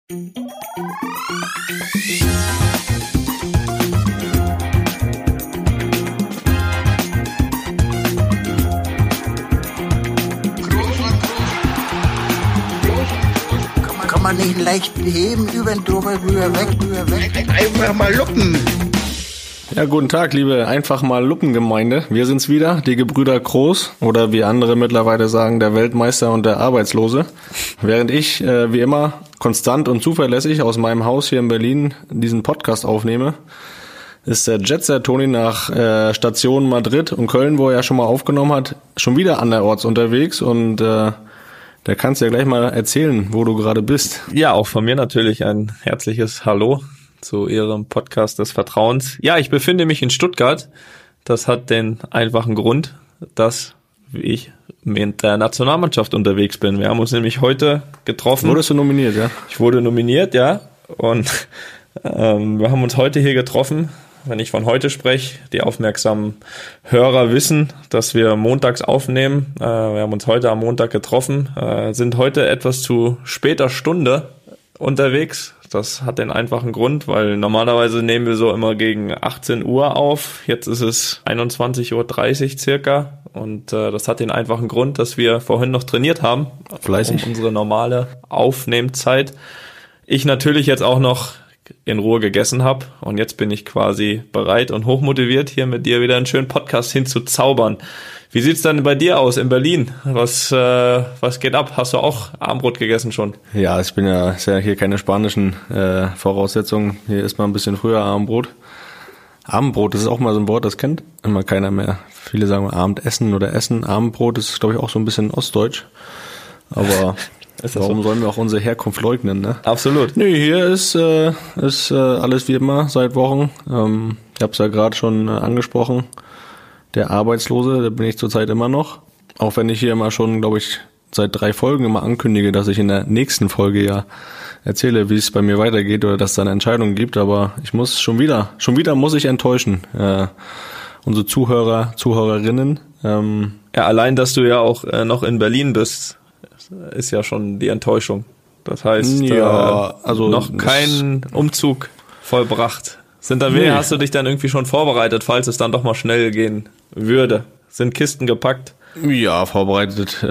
Kann man nicht leicht heben, über den drüber, rüber, weg. Einfach mal luppen. Ja, guten Tag, liebe einfach mal Luppengemeinde. Wir sind's wieder, die Gebrüder Kroos oder wie andere mittlerweile sagen, der Weltmeister und der Arbeitslose. Während ich, wie immer, konstant und zuverlässig aus meinem Haus hier in Berlin diesen Podcast aufnehme, ist der Jetset Toni nach Station Madrid und Köln, wo er ja schon mal aufgenommen hat, schon wieder anderorts unterwegs und der kannst ja gleich mal erzählen, wo du gerade bist. Ja, auch von mir natürlich ein herzliches Hallo zu Ihrem Podcast des Vertrauens. Ja, ich befinde mich in Stuttgart. Das hat den einfachen Grund, dass ich mit der Nationalmannschaft unterwegs bin. Wir haben uns nämlich heute getroffen. Wurdest du nominiert, ja? Ich wurde nominiert, ja. Und wir haben uns heute hier getroffen. Wenn ich von heute spreche, die aufmerksamen Hörer wissen, dass wir montags aufnehmen. Wir haben uns heute am Montag getroffen, sind heute etwas zu später Stunde unterwegs. Das hat den einfachen Grund, weil normalerweise nehmen wir so immer gegen 18 Uhr auf. Jetzt ist es 21.30 Uhr circa und das hat den einfachen Grund, dass wir vorhin noch trainiert haben. Fleißig. Um unsere normale Aufnehmzeit. Ich natürlich jetzt auch noch in Ruhe gegessen habe und jetzt bin ich quasi bereit und hochmotiviert, hier mit dir wieder einen schönen Podcast hinzuzaubern. Wie sieht's dann bei dir aus in Berlin? Was geht ab? Hast du auch Abendbrot gegessen schon? Ja, ist ja hier keine spanischen Voraussetzungen. Hier isst man ein bisschen früher Abendbrot. Abendbrot, das ist auch mal so ein Wort, das kennt immer keiner mehr. Viele sagen Abendessen oder Essen. Abendbrot ist, glaube ich, auch so ein bisschen ostdeutsch. Aber warum sollen wir auch unsere Herkunft leugnen, ne? Absolut. Nee, hier ist alles wie immer seit Wochen. Ich habe es ja gerade schon angesprochen. Der Arbeitslose, da bin ich zurzeit immer noch. Auch wenn ich hier immer schon, glaube ich, seit 3 Folgen immer ankündige, dass ich in der nächsten Folge ja erzähle, wie es bei mir weitergeht oder dass es da eine Entscheidung gibt. Aber ich muss schon wieder muss ich enttäuschen. Unsere Zuhörerinnen. Ja, allein, dass du ja auch noch in Berlin bist, ist ja schon die Enttäuschung. Das heißt, ja, also noch kein Umzug vollbracht. Hast du dich dann irgendwie schon vorbereitet, falls es dann doch mal schnell gehen würde? Sind Kisten gepackt? Ja, vorbereitet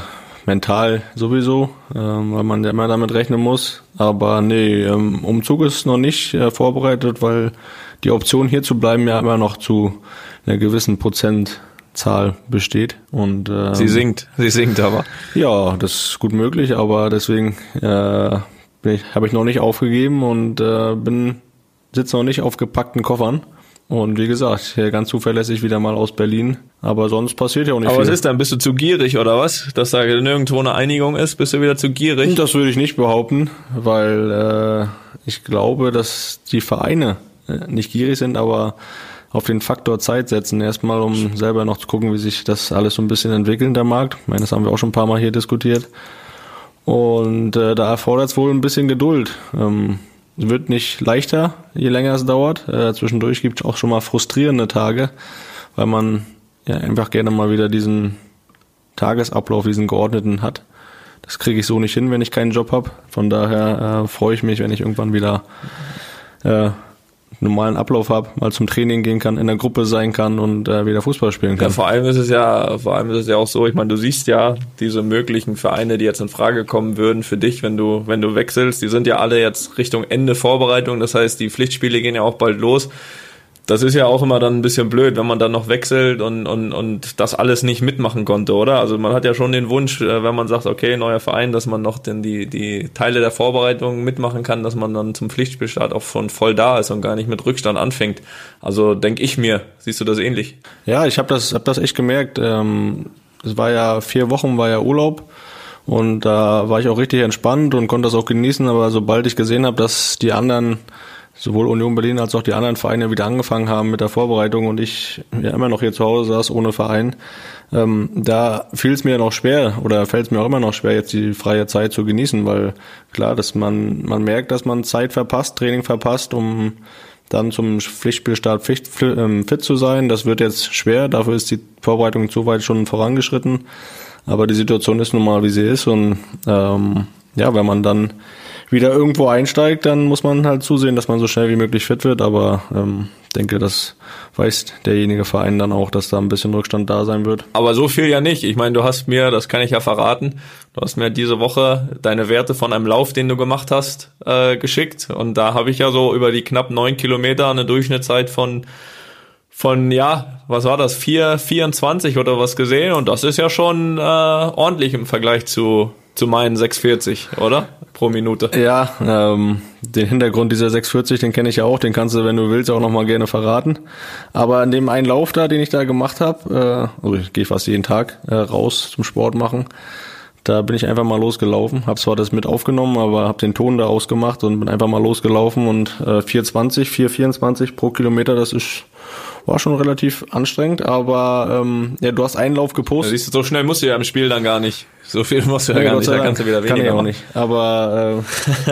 mental sowieso, weil man ja immer damit rechnen muss. Aber nee, Umzug ist noch nicht vorbereitet, weil die Option hier zu bleiben ja immer noch zu einer gewissen Prozentzahl besteht. Und Sie sinkt aber. Ja, das ist gut möglich, aber deswegen habe ich noch nicht aufgegeben und sitze noch nicht auf gepackten Koffern. Und wie gesagt, ganz zuverlässig wieder mal aus Berlin. Aber sonst passiert ja auch nicht viel. Aber was ist dann? Bist du zu gierig oder was? Dass da nirgendwo eine Einigung ist? Bist du wieder zu gierig? Das würde ich nicht behaupten, weil ich glaube, dass die Vereine nicht gierig sind, aber auf den Faktor Zeit setzen. Erstmal, um selber noch zu gucken, wie sich das alles so ein bisschen entwickelt, der Markt. Ich meine, das haben wir auch schon ein paar Mal hier diskutiert. Und da erfordert es wohl ein bisschen Geduld. Es wird nicht leichter, je länger es dauert. Zwischendurch gibt es auch schon mal frustrierende Tage, weil man ja einfach gerne mal wieder diesen Tagesablauf, diesen geordneten hat. Das kriege ich so nicht hin, wenn ich keinen Job habe. Von daher freue ich mich, wenn ich irgendwann wieder normalen Ablauf habe, mal zum Training gehen kann, in der Gruppe sein kann und wieder Fußball spielen kann. Ja, vor allem ist es ja auch so, ich meine, du siehst ja diese möglichen Vereine, die jetzt in Frage kommen würden für dich, wenn du wechselst, die sind ja alle jetzt Richtung Ende Vorbereitung, das heißt, die Pflichtspiele gehen ja auch bald los. Das ist ja auch immer dann ein bisschen blöd, wenn man dann noch wechselt und das alles nicht mitmachen konnte, oder? Also man hat ja schon den Wunsch, wenn man sagt, okay, neuer Verein, dass man noch die Teile der Vorbereitung mitmachen kann, dass man dann zum Pflichtspielstart auch schon voll da ist und gar nicht mit Rückstand anfängt. Also denke ich mir, siehst du das ähnlich? Ja, ich hab das echt gemerkt. Es war ja 4 Wochen war ja Urlaub und da war ich auch richtig entspannt und konnte das auch genießen, aber sobald ich gesehen habe, dass die anderen, sowohl Union Berlin als auch die anderen Vereine wieder angefangen haben mit der Vorbereitung und ich ja immer noch hier zu Hause saß ohne Verein, da fiel es mir noch schwer oder fällt es mir auch immer noch schwer, jetzt die freie Zeit zu genießen, weil klar, dass man merkt, dass man Zeit verpasst, Training verpasst, um dann zum Pflichtspielstart fit zu sein. Das wird jetzt schwer, dafür ist die Vorbereitung zu weit schon vorangeschritten, aber die Situation ist nun mal, wie sie ist und wenn man dann wieder irgendwo einsteigt, dann muss man halt zusehen, dass man so schnell wie möglich fit wird. Aber denke, das weiß derjenige Verein dann auch, dass da ein bisschen Rückstand da sein wird. Aber so viel ja nicht. Ich meine, du hast mir, das kann ich ja verraten, du hast mir diese Woche deine Werte von einem Lauf, den du gemacht hast, geschickt. Und da habe ich ja so über die knapp 9 Kilometer eine Durchschnittszeit von ja, was war das, 4,24 oder was gesehen. Und das ist ja schon ordentlich im Vergleich zu meinen 6,40, oder? Pro Minute. Ja, den Hintergrund dieser 6,40, den kenne ich ja auch, den kannst du, wenn du willst, auch nochmal gerne verraten. Aber an dem einen Lauf da, den ich da gemacht habe, also ich gehe fast jeden Tag raus zum Sport machen, da bin ich einfach mal losgelaufen, habe zwar das mit aufgenommen, aber habe den Ton da ausgemacht und bin einfach mal losgelaufen und 4,24 pro Kilometer, das war schon relativ anstrengend, aber ja, du hast einen Lauf gepostet. Ja, siehst du, so schnell musst du ja im Spiel dann gar nicht. So viel musst du ja gar nicht, da kannst du wieder weniger kann ich auch machen. nicht. Aber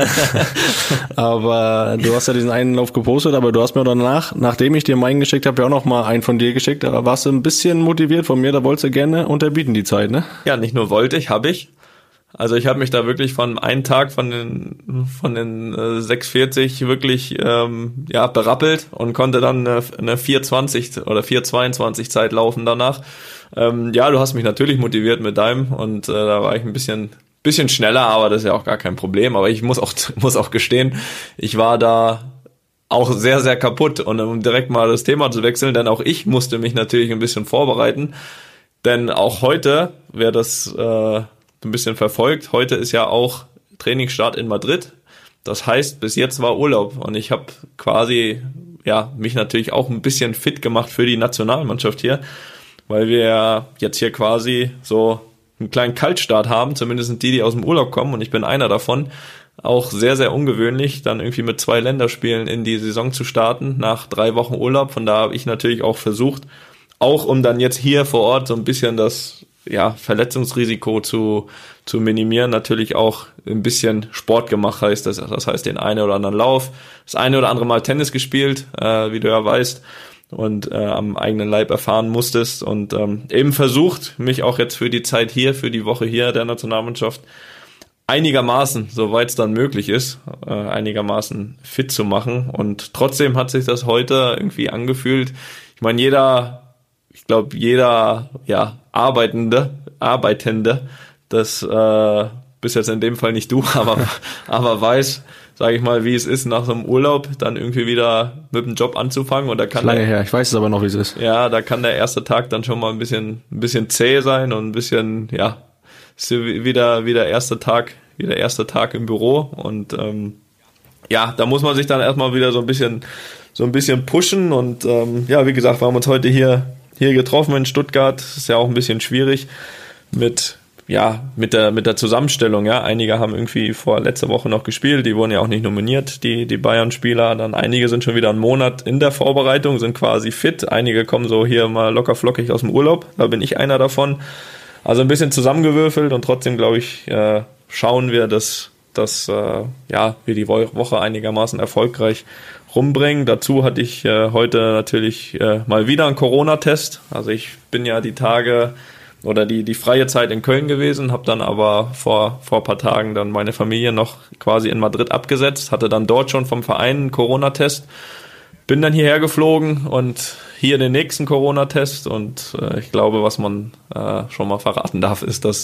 aber du hast ja diesen einen Lauf gepostet, aber du hast mir danach, nachdem ich dir meinen geschickt habe, ja auch noch mal einen von dir geschickt, da warst du ein bisschen motiviert von mir, da wolltest du gerne unterbieten die Zeit, ne? Ja, nicht nur wollte ich, habe ich. Also ich habe mich da wirklich von einem Tag von den 6,40 wirklich berappelt und konnte dann eine 4,20 oder 4,22 Zeit laufen danach. Ja, du hast mich natürlich motiviert mit deinem und da war ich ein bisschen schneller, aber das ist ja auch gar kein Problem. Aber ich muss auch gestehen, ich war da auch sehr, sehr kaputt. Und um direkt mal das Thema zu wechseln, denn auch ich musste mich natürlich ein bisschen vorbereiten. Denn auch heute, wer das ein bisschen verfolgt, heute ist ja auch Trainingsstart in Madrid. Das heißt, bis jetzt war Urlaub und ich habe quasi mich natürlich auch ein bisschen fit gemacht für die Nationalmannschaft hier, weil wir ja jetzt hier quasi so einen kleinen Kaltstart haben, zumindest sind die aus dem Urlaub kommen und ich bin einer davon. Auch sehr, sehr ungewöhnlich, dann irgendwie mit 2 Länderspielen in die Saison zu starten, nach 3 Wochen Urlaub. Von da habe ich natürlich auch versucht, auch um dann jetzt hier vor Ort so ein bisschen das Verletzungsrisiko zu minimieren, natürlich auch ein bisschen Sport gemacht, das heißt den einen oder anderen Lauf, das eine oder andere Mal Tennis gespielt, wie du ja weißt, und am eigenen Leib erfahren musstest und eben versucht, mich auch jetzt für die Zeit hier, für die Woche hier der Nationalmannschaft einigermaßen, soweit es dann möglich ist, einigermaßen fit zu machen. Und trotzdem hat sich das heute irgendwie angefühlt. Ich meine, jeder Arbeitende, das bis jetzt in dem Fall nicht du, aber weiß, sage ich mal, wie es ist, nach so einem Urlaub dann irgendwie wieder mit dem Job anzufangen. Und da kann lange her, ich weiß es aber noch, wie es ist. Ja, da kann der erste Tag dann schon mal ein bisschen zäh sein und ein bisschen, ist wieder erster Tag im Büro. Und da muss man sich dann erstmal wieder so ein bisschen pushen. Und wie gesagt, wir haben uns heute hier getroffen in Stuttgart. Ist ja auch ein bisschen schwierig mit der Zusammenstellung. Ja, einige haben irgendwie letzte Woche noch gespielt, die wurden ja auch nicht nominiert, die Bayern-Spieler. Dann einige sind schon wieder einen Monat in der Vorbereitung, sind quasi fit. Einige kommen so hier mal locker flockig aus dem Urlaub. Da bin ich einer davon. Also ein bisschen zusammengewürfelt und trotzdem, glaube ich, schauen wir, dass wir die Woche einigermaßen erfolgreich rumbringen. Dazu hatte ich heute natürlich mal wieder einen Corona-Test. Also ich bin ja die Tage oder die freie Zeit in Köln gewesen, habe dann aber vor ein paar Tagen dann meine Familie noch quasi in Madrid abgesetzt, hatte dann dort schon vom Verein einen Corona-Test, bin dann hierher geflogen und hier den nächsten Corona-Test und ich glaube, was man schon mal verraten darf, ist, dass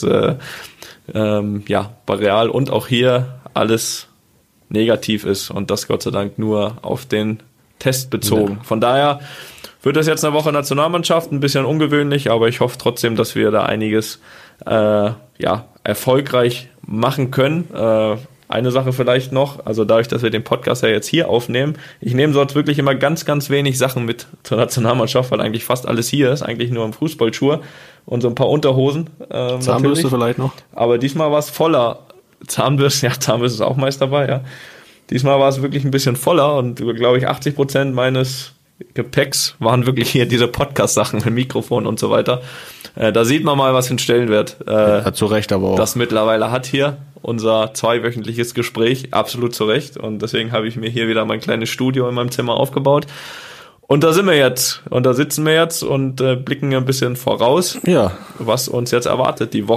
bei Real und auch hier alles negativ ist und das Gott sei Dank nur auf den Test bezogen. Ja. Von daher wird das jetzt eine Woche Nationalmannschaft, ein bisschen ungewöhnlich, aber ich hoffe trotzdem, dass wir da einiges erfolgreich machen können. Eine Sache vielleicht noch, also dadurch, dass wir den Podcast ja jetzt hier aufnehmen, ich nehme sonst wirklich immer ganz, ganz wenig Sachen mit zur Nationalmannschaft, weil eigentlich fast alles hier ist, eigentlich nur im Fußballschuhe und so ein paar Unterhosen. Zahnbürste vielleicht noch. Aber diesmal war es voller. Zahnbürste ist auch meist dabei, ja. Diesmal war es wirklich ein bisschen voller und glaube ich 80% meines Gepäcks waren wirklich hier diese Podcast-Sachen mit Mikrofon und so weiter. Da sieht man mal, was für einen Stellenwert zu Recht aber auch. Das mittlerweile hat hier unser 2-wöchentliches Gespräch, absolut zu Recht. Und deswegen habe ich mir hier wieder mein kleines Studio in meinem Zimmer aufgebaut. Und da sind wir jetzt und da sitzen wir jetzt und blicken ein bisschen voraus, was uns jetzt erwartet die Woche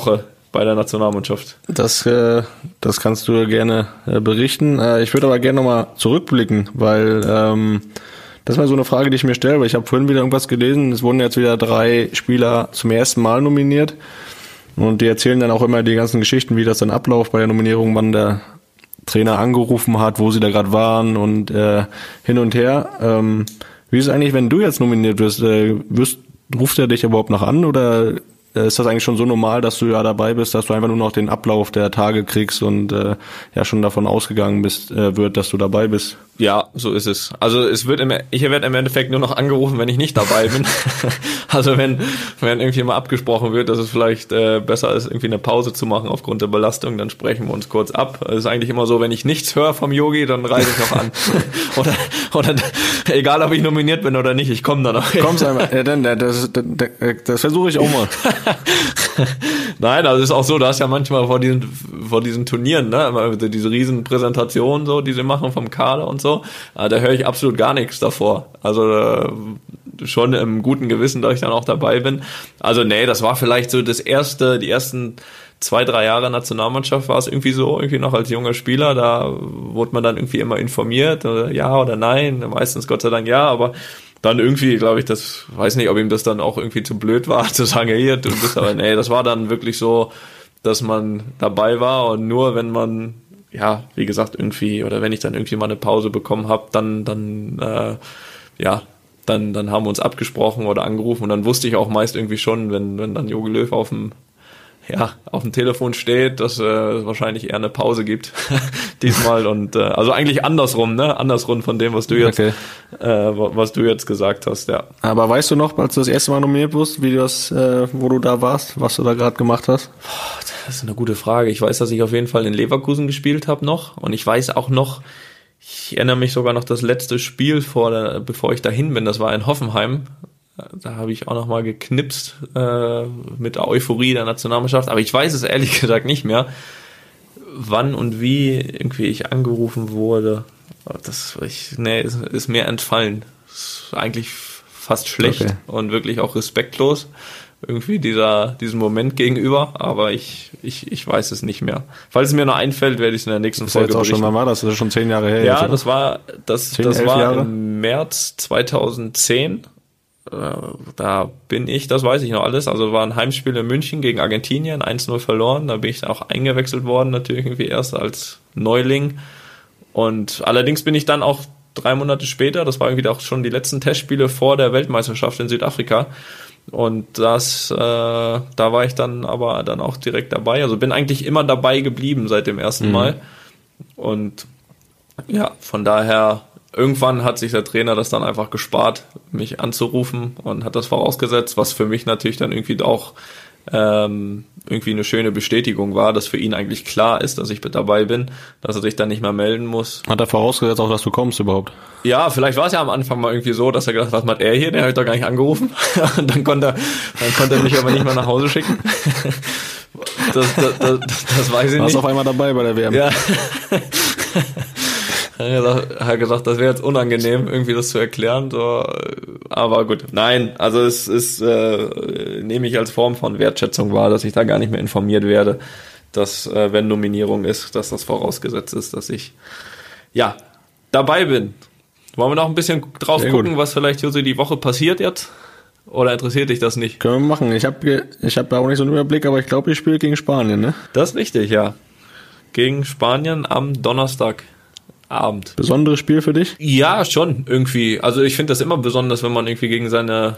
bei der Nationalmannschaft? Das kannst du gerne berichten. Ich würde aber gerne nochmal zurückblicken, weil das ist mal so eine Frage, die ich mir stelle, weil ich habe vorhin wieder irgendwas gelesen, es wurden jetzt wieder 3 Spieler zum ersten Mal nominiert und die erzählen dann auch immer die ganzen Geschichten, wie das dann abläuft bei der Nominierung, wann der Trainer angerufen hat, wo sie da gerade waren und hin und her. Wie ist es eigentlich, wenn du jetzt nominiert wirst, ruft er dich überhaupt noch an oder ist das eigentlich schon so normal, dass du ja dabei bist, dass du einfach nur noch den Ablauf der Tage kriegst und ja schon davon ausgegangen wird, dass du dabei bist? Ja, so ist es. Also ich werde im Endeffekt nur noch angerufen, wenn ich nicht dabei bin. Also wenn irgendwie mal abgesprochen wird, dass es vielleicht besser ist, irgendwie eine Pause zu machen aufgrund der Belastung, dann sprechen wir uns kurz ab. Es ist eigentlich immer so, wenn ich nichts höre vom Yogi, dann reise ich noch an. oder egal, ob ich nominiert bin oder nicht, ich komme dann noch. Kommst einmal. Ja, dann das versuche ich auch mal. Nein, also es ist auch so, du hast ja manchmal vor diesen Turnieren, ne, diese riesen Präsentationen so, die sie machen vom Kader und so, da höre ich absolut gar nichts davor. Also schon im guten Gewissen, dass ich dann auch dabei bin. Also nee, das war vielleicht so die ersten 2-3 Jahre Nationalmannschaft war es irgendwie so, irgendwie noch als junger Spieler, da wurde man dann irgendwie immer informiert, ja oder nein, meistens Gott sei Dank ja, aber dann irgendwie, glaube ich, weiß nicht, ob ihm das dann auch irgendwie zu blöd war, zu sagen, hier, du bist aber, nee, das war dann wirklich so, dass man dabei war und nur wenn man, ja, wie gesagt, irgendwie, oder wenn ich dann irgendwie mal eine Pause bekommen habe, dann haben wir uns abgesprochen oder angerufen und dann wusste ich auch meist irgendwie schon, wenn dann Jogi Löw auf dem Telefon steht, dass es wahrscheinlich eher eine Pause gibt diesmal und also eigentlich andersrum von dem, was du jetzt was du jetzt gesagt hast, ja. Aber weißt du noch, als du das erste Mal nominiert wurdest, wo du da warst, was du da gerade gemacht hast? Das ist eine gute Frage. Ich weiß, dass ich auf jeden Fall in Leverkusen gespielt habe noch und ich weiß auch noch, ich erinnere mich sogar noch das letzte Spiel bevor ich dahin bin, das war in Hoffenheim. Da habe ich auch noch mal geknipst mit der Euphorie der Nationalmannschaft. Aber ich weiß es ehrlich gesagt nicht mehr, wann und wie irgendwie ich angerufen wurde. Ist mir entfallen. Ist eigentlich fast schlecht und wirklich auch respektlos irgendwie diesem Moment gegenüber. Aber ich weiß es nicht mehr. Falls es mir noch einfällt, werde ich es in der nächsten Folge berichten. Schon mal war das ist schon 10 Jahre her. Ja, jetzt, das war im März 2010. Da bin ich, das weiß ich noch alles, also war ein Heimspiel in München gegen Argentinien, 1-0 verloren, da bin ich auch eingewechselt worden, natürlich irgendwie erst als Neuling und allerdings bin ich dann auch 3 Monate später, das war irgendwie auch schon die letzten Testspiele vor der Weltmeisterschaft in Südafrika und da war ich dann aber dann auch direkt dabei, also bin eigentlich immer dabei geblieben seit dem ersten Mal und ja, von daher irgendwann hat sich der Trainer das dann einfach gespart, mich anzurufen und hat das vorausgesetzt, was für mich natürlich dann irgendwie auch irgendwie eine schöne Bestätigung war, dass für ihn eigentlich klar ist, dass ich mit dabei bin, dass er sich dann nicht mehr melden muss. Hat er vorausgesetzt auch, dass du kommst überhaupt? Ja, vielleicht war es ja am Anfang mal irgendwie so, dass er gedacht hat, was macht er hier? Der hat doch gar nicht angerufen. Und dann konnte er mich aber nicht mehr nach Hause schicken. Das weiß ich nicht. Warst auf einmal dabei bei der WM? Ja. Er hat gesagt, das wäre jetzt unangenehm, irgendwie das zu erklären, so. Aber gut, nein, also es ist, nehme ich als Form von Wertschätzung wahr, dass ich da gar nicht mehr informiert werde, dass, wenn Nominierung ist, dass das vorausgesetzt ist, dass ich, ja, dabei bin. Wollen wir noch ein bisschen drauf gucken, was vielleicht hier so die Woche passiert jetzt? Oder interessiert dich das nicht? Können wir machen. Ich hab da auch nicht so einen Überblick, aber ich glaube, ich spiele gegen Spanien, ne? Das ist richtig, ja. Gegen Spanien am Donnerstagabend. Besonderes Spiel für dich? Ja, schon, irgendwie. Also ich finde das immer besonders, wenn man irgendwie gegen seine,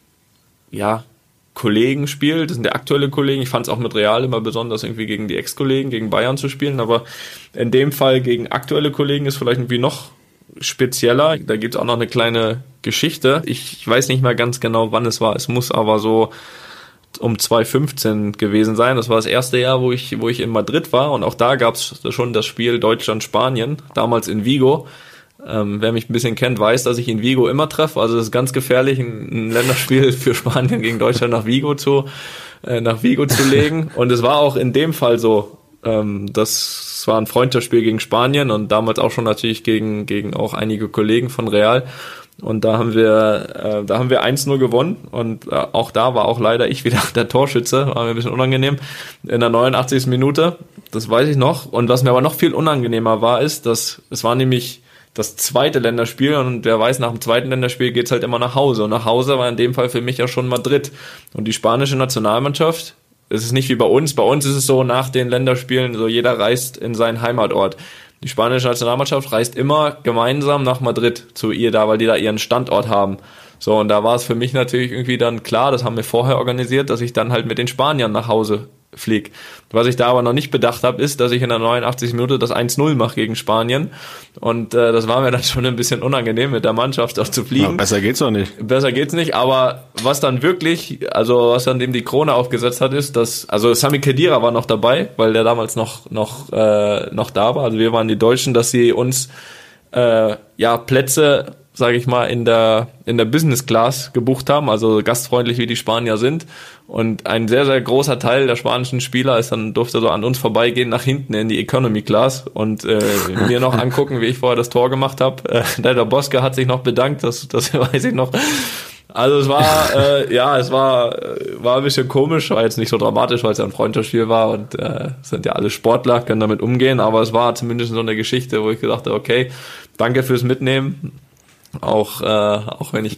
Kollegen spielt. Das sind ja aktuelle Kollegen. Ich fand es auch mit Real immer besonders, irgendwie gegen die Ex-Kollegen, gegen Bayern zu spielen. Aber in dem Fall gegen aktuelle Kollegen ist vielleicht irgendwie noch spezieller. Da gibt's auch noch eine kleine Geschichte. Ich weiß nicht mehr ganz genau, wann es war. Es muss aber so um 2015 gewesen sein. Das war das erste Jahr, wo ich in Madrid war und auch da gab's schon das Spiel Deutschland-Spanien, damals in Vigo. Wer mich ein bisschen kennt, weiß, dass ich in Vigo immer treffe. Also es ist ganz gefährlich, ein Länderspiel für Spanien gegen Deutschland nach Vigo zu legen. Und es war auch in dem Fall so, das war ein Freundschaftsspiel gegen Spanien und damals auch schon natürlich gegen auch einige Kollegen von Real. Und da haben wir 1-0 gewonnen und auch da war auch leider ich wieder der Torschütze, war mir ein bisschen unangenehm, in der 89. Minute, das weiß ich noch. Und was mir aber noch viel unangenehmer war, ist, dass es war nämlich das zweite Länderspiel und wer weiß, nach dem zweiten Länderspiel geht's halt immer nach Hause. Und nach Hause war in dem Fall für mich ja schon Madrid. Und die spanische Nationalmannschaft, es ist nicht wie bei uns ist es so, nach den Länderspielen, so jeder reist in seinen Heimatort. Die spanische Nationalmannschaft reist immer gemeinsam nach Madrid zu ihr da, weil die da ihren Standort haben. So, und da war es für mich natürlich irgendwie dann klar, das haben wir vorher organisiert, dass ich dann halt mit den Spaniern nach Hause fliege. Was ich da aber noch nicht bedacht habe, ist, dass ich in der 89. Minute das 1-0 mache gegen Spanien. Und das war mir dann schon ein bisschen unangenehm, mit der Mannschaft auch zu fliegen. Ja, besser geht's doch nicht. Besser geht's nicht, aber was dann dem die Krone aufgesetzt hat, ist, dass, also Sami Khedira war noch dabei, weil der damals noch da war. Also wir waren die Deutschen, dass sie uns Plätze, sage ich mal, in der Business Class gebucht haben, also gastfreundlich wie die Spanier sind. Und ein sehr, sehr großer Teil der spanischen Spieler durfte so an uns vorbeigehen, nach hinten in die Economy Class und mir noch angucken, wie ich vorher das Tor gemacht habe. Der Bosca hat sich noch bedankt, das weiß ich noch. Also es war ein bisschen komisch, war jetzt nicht so dramatisch, weil es ja ein Freundschaftsspiel war und sind ja alle Sportler, können damit umgehen, aber es war zumindest so eine Geschichte, wo ich gedacht habe, okay, danke fürs Mitnehmen. Auch wenn ich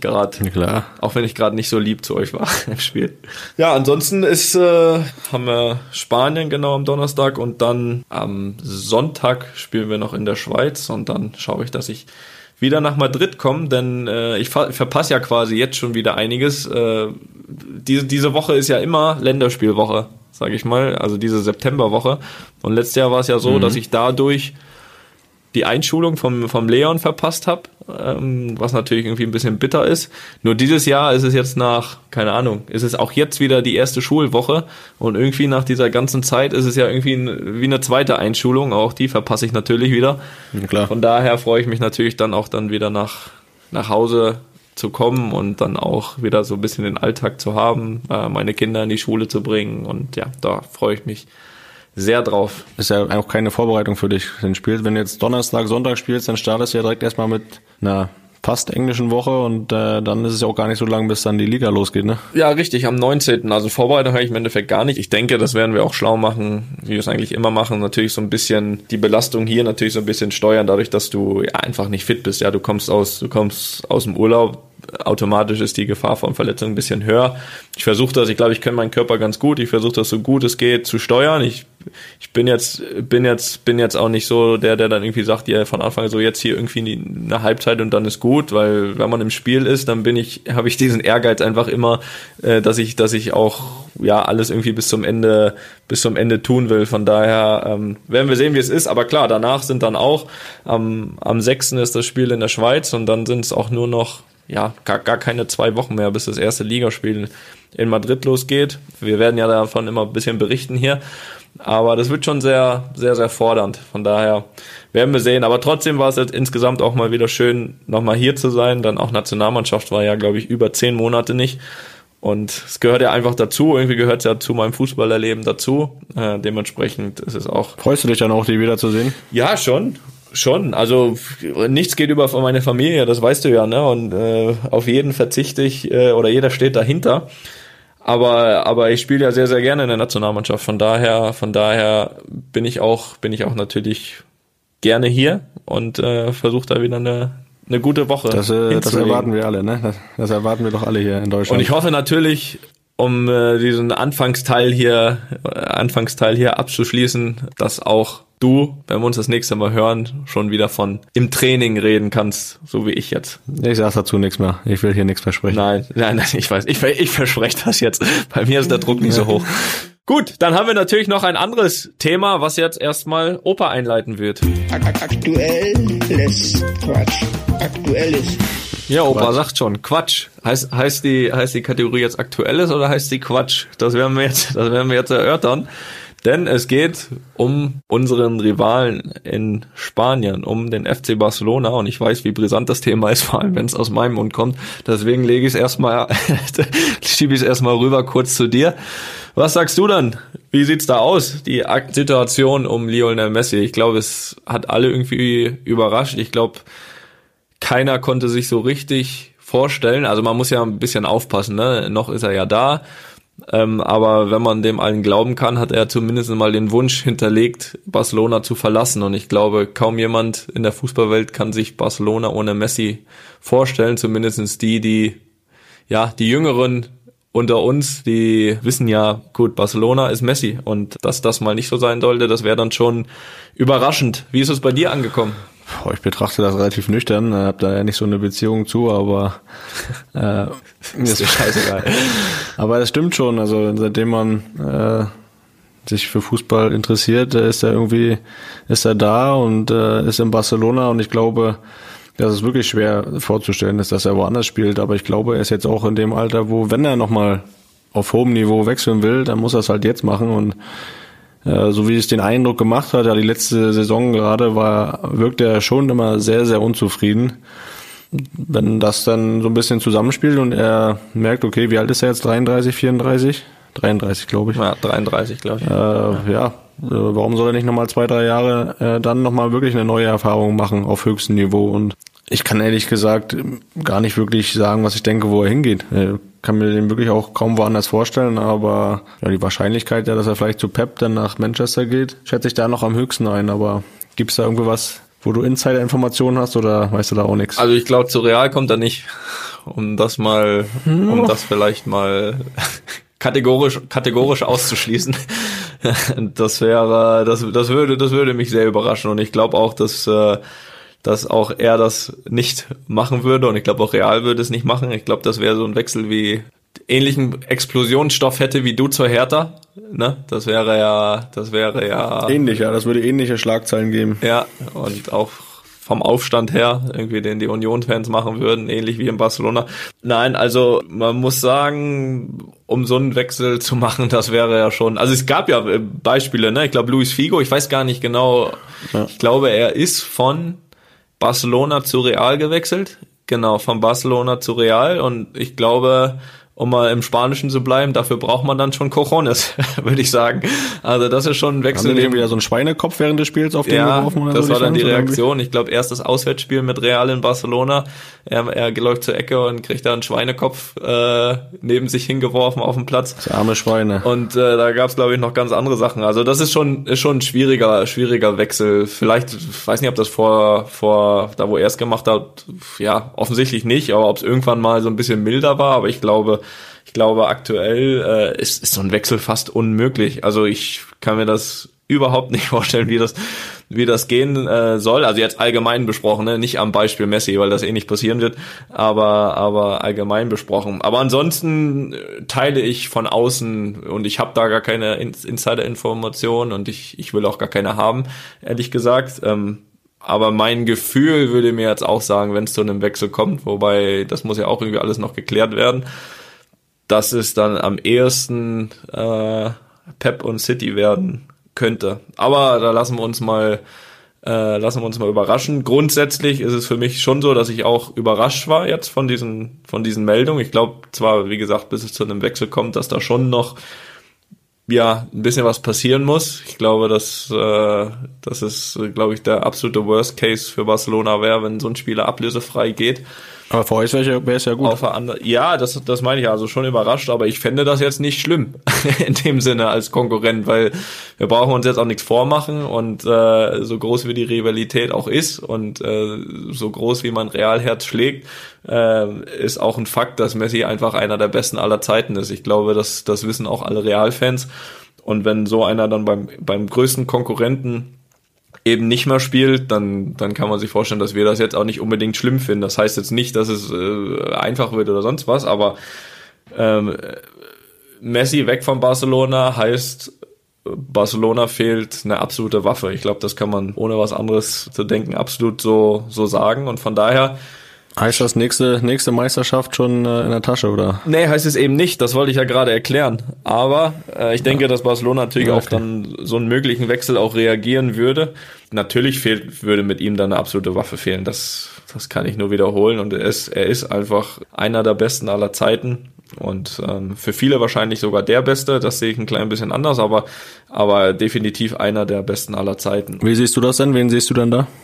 gerade nicht so lieb zu euch war im Spiel. Ja, ansonsten haben wir Spanien genau am Donnerstag und dann am Sonntag spielen wir noch in der Schweiz und dann schaue ich, dass ich wieder nach Madrid komme, denn ich verpasse ja quasi jetzt schon wieder einiges. Diese Woche ist ja immer Länderspielwoche, sage ich mal, also diese Septemberwoche. Und letztes Jahr war es ja so, dass ich dadurch die Einschulung vom Leon verpasst habe, was natürlich irgendwie ein bisschen bitter ist. Nur dieses Jahr ist es jetzt ist es auch jetzt wieder die erste Schulwoche und irgendwie nach dieser ganzen Zeit ist es ja irgendwie wie eine zweite Einschulung, auch die verpasse ich natürlich wieder. Ja, klar. Von daher freue ich mich natürlich dann wieder nach Hause zu kommen und dann auch wieder so ein bisschen den Alltag zu haben, meine Kinder in die Schule zu bringen und ja, da freue ich mich sehr drauf. Ist ja auch keine Vorbereitung für dich, den Spiel. Wenn du jetzt Donnerstag, Sonntag spielst, dann startest du ja direkt erstmal mit einer fast englischen Woche und dann ist es ja auch gar nicht so lang, bis dann die Liga losgeht, ne? Ja, richtig, am 19. Also Vorbereitung habe ich im Endeffekt gar nicht. Ich denke, das werden wir auch schlau machen, wie wir es eigentlich immer machen. Natürlich so ein bisschen die Belastung hier natürlich so ein bisschen steuern, dadurch, dass du ja einfach nicht fit bist. Ja, du kommst aus dem Urlaub. Automatisch ist die Gefahr von Verletzungen ein bisschen höher. Ich versuche das, ich glaube, ich kenne meinen Körper ganz gut. Ich versuche das so gut es geht zu steuern. Ich bin jetzt auch nicht so der dann irgendwie sagt, ja, von Anfang so jetzt hier irgendwie eine Halbzeit und dann ist gut, weil wenn man im Spiel ist, dann habe ich diesen Ehrgeiz einfach immer, dass ich auch ja alles irgendwie bis zum Ende tun will. Von daher werden wir sehen, wie es ist. Aber klar, danach sind dann auch am 6. ist das Spiel in der Schweiz und dann sind es auch nur noch gar keine 2 Wochen mehr, bis das erste Ligaspiel in Madrid losgeht. Wir werden ja davon immer ein bisschen berichten hier. Aber das wird schon sehr, sehr, sehr fordernd. Von daher werden wir sehen. Aber trotzdem war es jetzt insgesamt auch mal wieder schön, nochmal hier zu sein. Dann auch Nationalmannschaft war ja, glaube ich, über 10 Monate nicht. Und es gehört ja einfach dazu. Irgendwie gehört es ja zu meinem Fußballerleben dazu. Dementsprechend ist es auch. Freust du dich dann auch, die wiederzusehen? Ja, schon. Also nichts geht über meine Familie, das weißt du ja, ne? Und auf jeden verzichte ich oder jeder steht dahinter. Aber ich spiele ja sehr, sehr gerne in der Nationalmannschaft. Von daher bin ich auch natürlich gerne hier und versuche da wieder eine gute Woche. Das erwarten wir alle, ne? Das erwarten wir doch alle hier in Deutschland. Und ich hoffe natürlich, um diesen Anfangsteil hier abzuschließen, dass auch du, wenn wir uns das nächste Mal hören, schon wieder von im Training reden kannst, so wie ich jetzt. Ich sag dazu nichts mehr. Ich will hier nichts versprechen. Nein, ich weiß. Ich verspreche das jetzt. Bei mir ist der Druck nicht so hoch. Gut, dann haben wir natürlich noch ein anderes Thema, was jetzt erstmal Opa einleiten wird. Aktuelles Quatsch. Aktuelles. Ja, Opa sagt schon, Quatsch. Heißt die Kategorie jetzt Aktuelles oder heißt die Quatsch? Das werden wir jetzt erörtern. Denn es geht um unseren Rivalen in Spanien, um den FC Barcelona. Und ich weiß, wie brisant das Thema ist, vor allem wenn es aus meinem Mund kommt. Deswegen schiebe ich es erstmal rüber kurz zu dir. Was sagst du dann? Wie sieht's da aus? Die Situation um Lionel Messi. Ich glaube, es hat alle irgendwie überrascht. Ich glaube, keiner konnte sich so richtig vorstellen. Also man muss ja ein bisschen aufpassen, ne? Noch ist er ja da. Aber wenn man dem allen glauben kann, hat er zumindest mal den Wunsch hinterlegt, Barcelona zu verlassen. Und ich glaube, kaum jemand in der Fußballwelt kann sich Barcelona ohne Messi vorstellen. Zumindest die Jüngeren unter uns, die wissen ja, gut, Barcelona ist Messi. Und dass das mal nicht so sein sollte, das wäre dann schon überraschend. Wie ist es bei dir angekommen? Ich betrachte das relativ nüchtern, habe da ja nicht so eine Beziehung zu, aber mir ist scheißegal. Aber das stimmt schon, also seitdem man sich für Fußball interessiert, ist er da und ist in Barcelona, und ich glaube, das ist wirklich schwer vorzustellen, dass er woanders spielt, aber ich glaube, er ist jetzt auch in dem Alter, wo, wenn er nochmal auf hohem Niveau wechseln will, dann muss er es halt jetzt machen, und so wie es den Eindruck gemacht hat, ja, die letzte Saison gerade wirkt er schon immer sehr, sehr unzufrieden. Wenn das dann so ein bisschen zusammenspielt und er merkt, okay, wie alt ist er jetzt? 33, 34? 33, glaube ich. Ja, 33, glaube ich. Warum soll er nicht nochmal 2-3 Jahre dann nochmal wirklich eine neue Erfahrung machen auf höchstem Niveau? Und ich kann ehrlich gesagt gar nicht wirklich sagen, was ich denke, wo er hingeht. Kann mir den wirklich auch kaum woanders vorstellen, aber ja, die Wahrscheinlichkeit, ja, dass er vielleicht zu Pep dann nach Manchester geht, schätze ich da noch am höchsten ein. Aber gibt's da irgendwie was, wo du Insider-Informationen hast, oder weißt du da auch nichts? Also ich glaube, zu Real kommt er nicht, um das vielleicht mal kategorisch auszuschließen. Das würde mich sehr überraschen, und ich glaube auch, dass auch er das nicht machen würde, und ich glaube auch Real würde es nicht machen. Ich glaube, das wäre so ein Wechsel, wie ähnlichen Explosionsstoff hätte wie du zur Hertha, ne? Das wäre ja ähnlich, ja, das würde ähnliche Schlagzeilen geben. Ja, und auch vom Aufstand her, irgendwie, den die Union-Fans machen würden, ähnlich wie in Barcelona. Nein, also man muss sagen, um so einen Wechsel zu machen, das wäre ja schon, also es gab ja Beispiele, ne? Ich glaube, Luis Figo, ich weiß gar nicht genau, Ich glaube, er ist von Barcelona zu Real gewechselt. Genau, von Barcelona zu Real, und ich glaube, um mal im Spanischen zu bleiben, dafür braucht man dann schon Cojones, würde ich sagen. Also das ist schon ein Wechsel. Haben die wieder so einen Schweinekopf während des Spiels auf den geworfen? Oder das so, war dann die Reaktion. Ich glaube, erst das Auswärtsspiel mit Real in Barcelona. Er läuft zur Ecke und kriegt da einen Schweinekopf neben sich hingeworfen auf dem Platz. Das arme Schweine. Und da gab es, glaube ich, noch ganz andere Sachen. Also das ist schon ein schwieriger Wechsel. Vielleicht, ich weiß nicht, ob das vor da, wo er es gemacht hat, ja, offensichtlich nicht, aber ob es irgendwann mal so ein bisschen milder war. Aber ich glaube, aktuell ist so ein Wechsel fast unmöglich. Also ich kann mir das überhaupt nicht vorstellen, wie das gehen soll. Also jetzt allgemein besprochen, ne? Nicht am Beispiel Messi, weil das eh nicht passieren wird, aber allgemein besprochen. Aber ansonsten teile ich von außen, und ich habe da gar keine Insider-Informationen, und ich will auch gar keine haben, ehrlich gesagt. Aber mein Gefühl würde mir jetzt auch sagen, wenn es zu einem Wechsel kommt, wobei das muss ja auch irgendwie alles noch geklärt werden, dass es dann am ehesten Pep und City werden könnte. Aber da lassen wir uns mal überraschen. Grundsätzlich ist es für mich schon so, dass ich auch überrascht war jetzt von diesen Meldungen. Ich glaube zwar, wie gesagt, bis es zu einem Wechsel kommt, dass da schon noch ein bisschen was passieren muss. Ich glaube, dass es, glaube ich, der absolute Worst Case für Barcelona wäre, wenn so ein Spieler ablösefrei geht. Aber für euch wäre es ja gut. Ja, das meine ich, also schon überrascht, aber ich fände das jetzt nicht schlimm in dem Sinne als Konkurrent, weil wir brauchen uns jetzt auch nichts vormachen, und so groß wie die Rivalität auch ist und so groß wie mein Realherz schlägt, ist auch ein Fakt, dass Messi einfach einer der besten aller Zeiten ist. Ich glaube, das wissen auch alle Realfans, und wenn so einer dann beim größten Konkurrenten eben nicht mehr spielt, dann kann man sich vorstellen, dass wir das jetzt auch nicht unbedingt schlimm finden. Das heißt jetzt nicht, dass es einfach wird oder sonst was, aber Messi weg von Barcelona heißt, Barcelona fehlt eine absolute Waffe. Ich glaube, das kann man, ohne was anderes zu denken, absolut so sagen, und von daher heißt das nächste Meisterschaft schon in der Tasche, oder? Nee, heißt es eben nicht. Das wollte ich ja gerade erklären. Aber ich denke, dass Barcelona natürlich auch dann so einen möglichen Wechsel auch reagieren würde. Natürlich würde mit ihm dann eine absolute Waffe fehlen. Das kann ich nur wiederholen. Und er ist einfach einer der Besten aller Zeiten. Und für viele wahrscheinlich sogar der Beste. Das sehe ich ein klein bisschen anders. Aber definitiv einer der Besten aller Zeiten. Wie siehst du das denn? Wen siehst du denn da?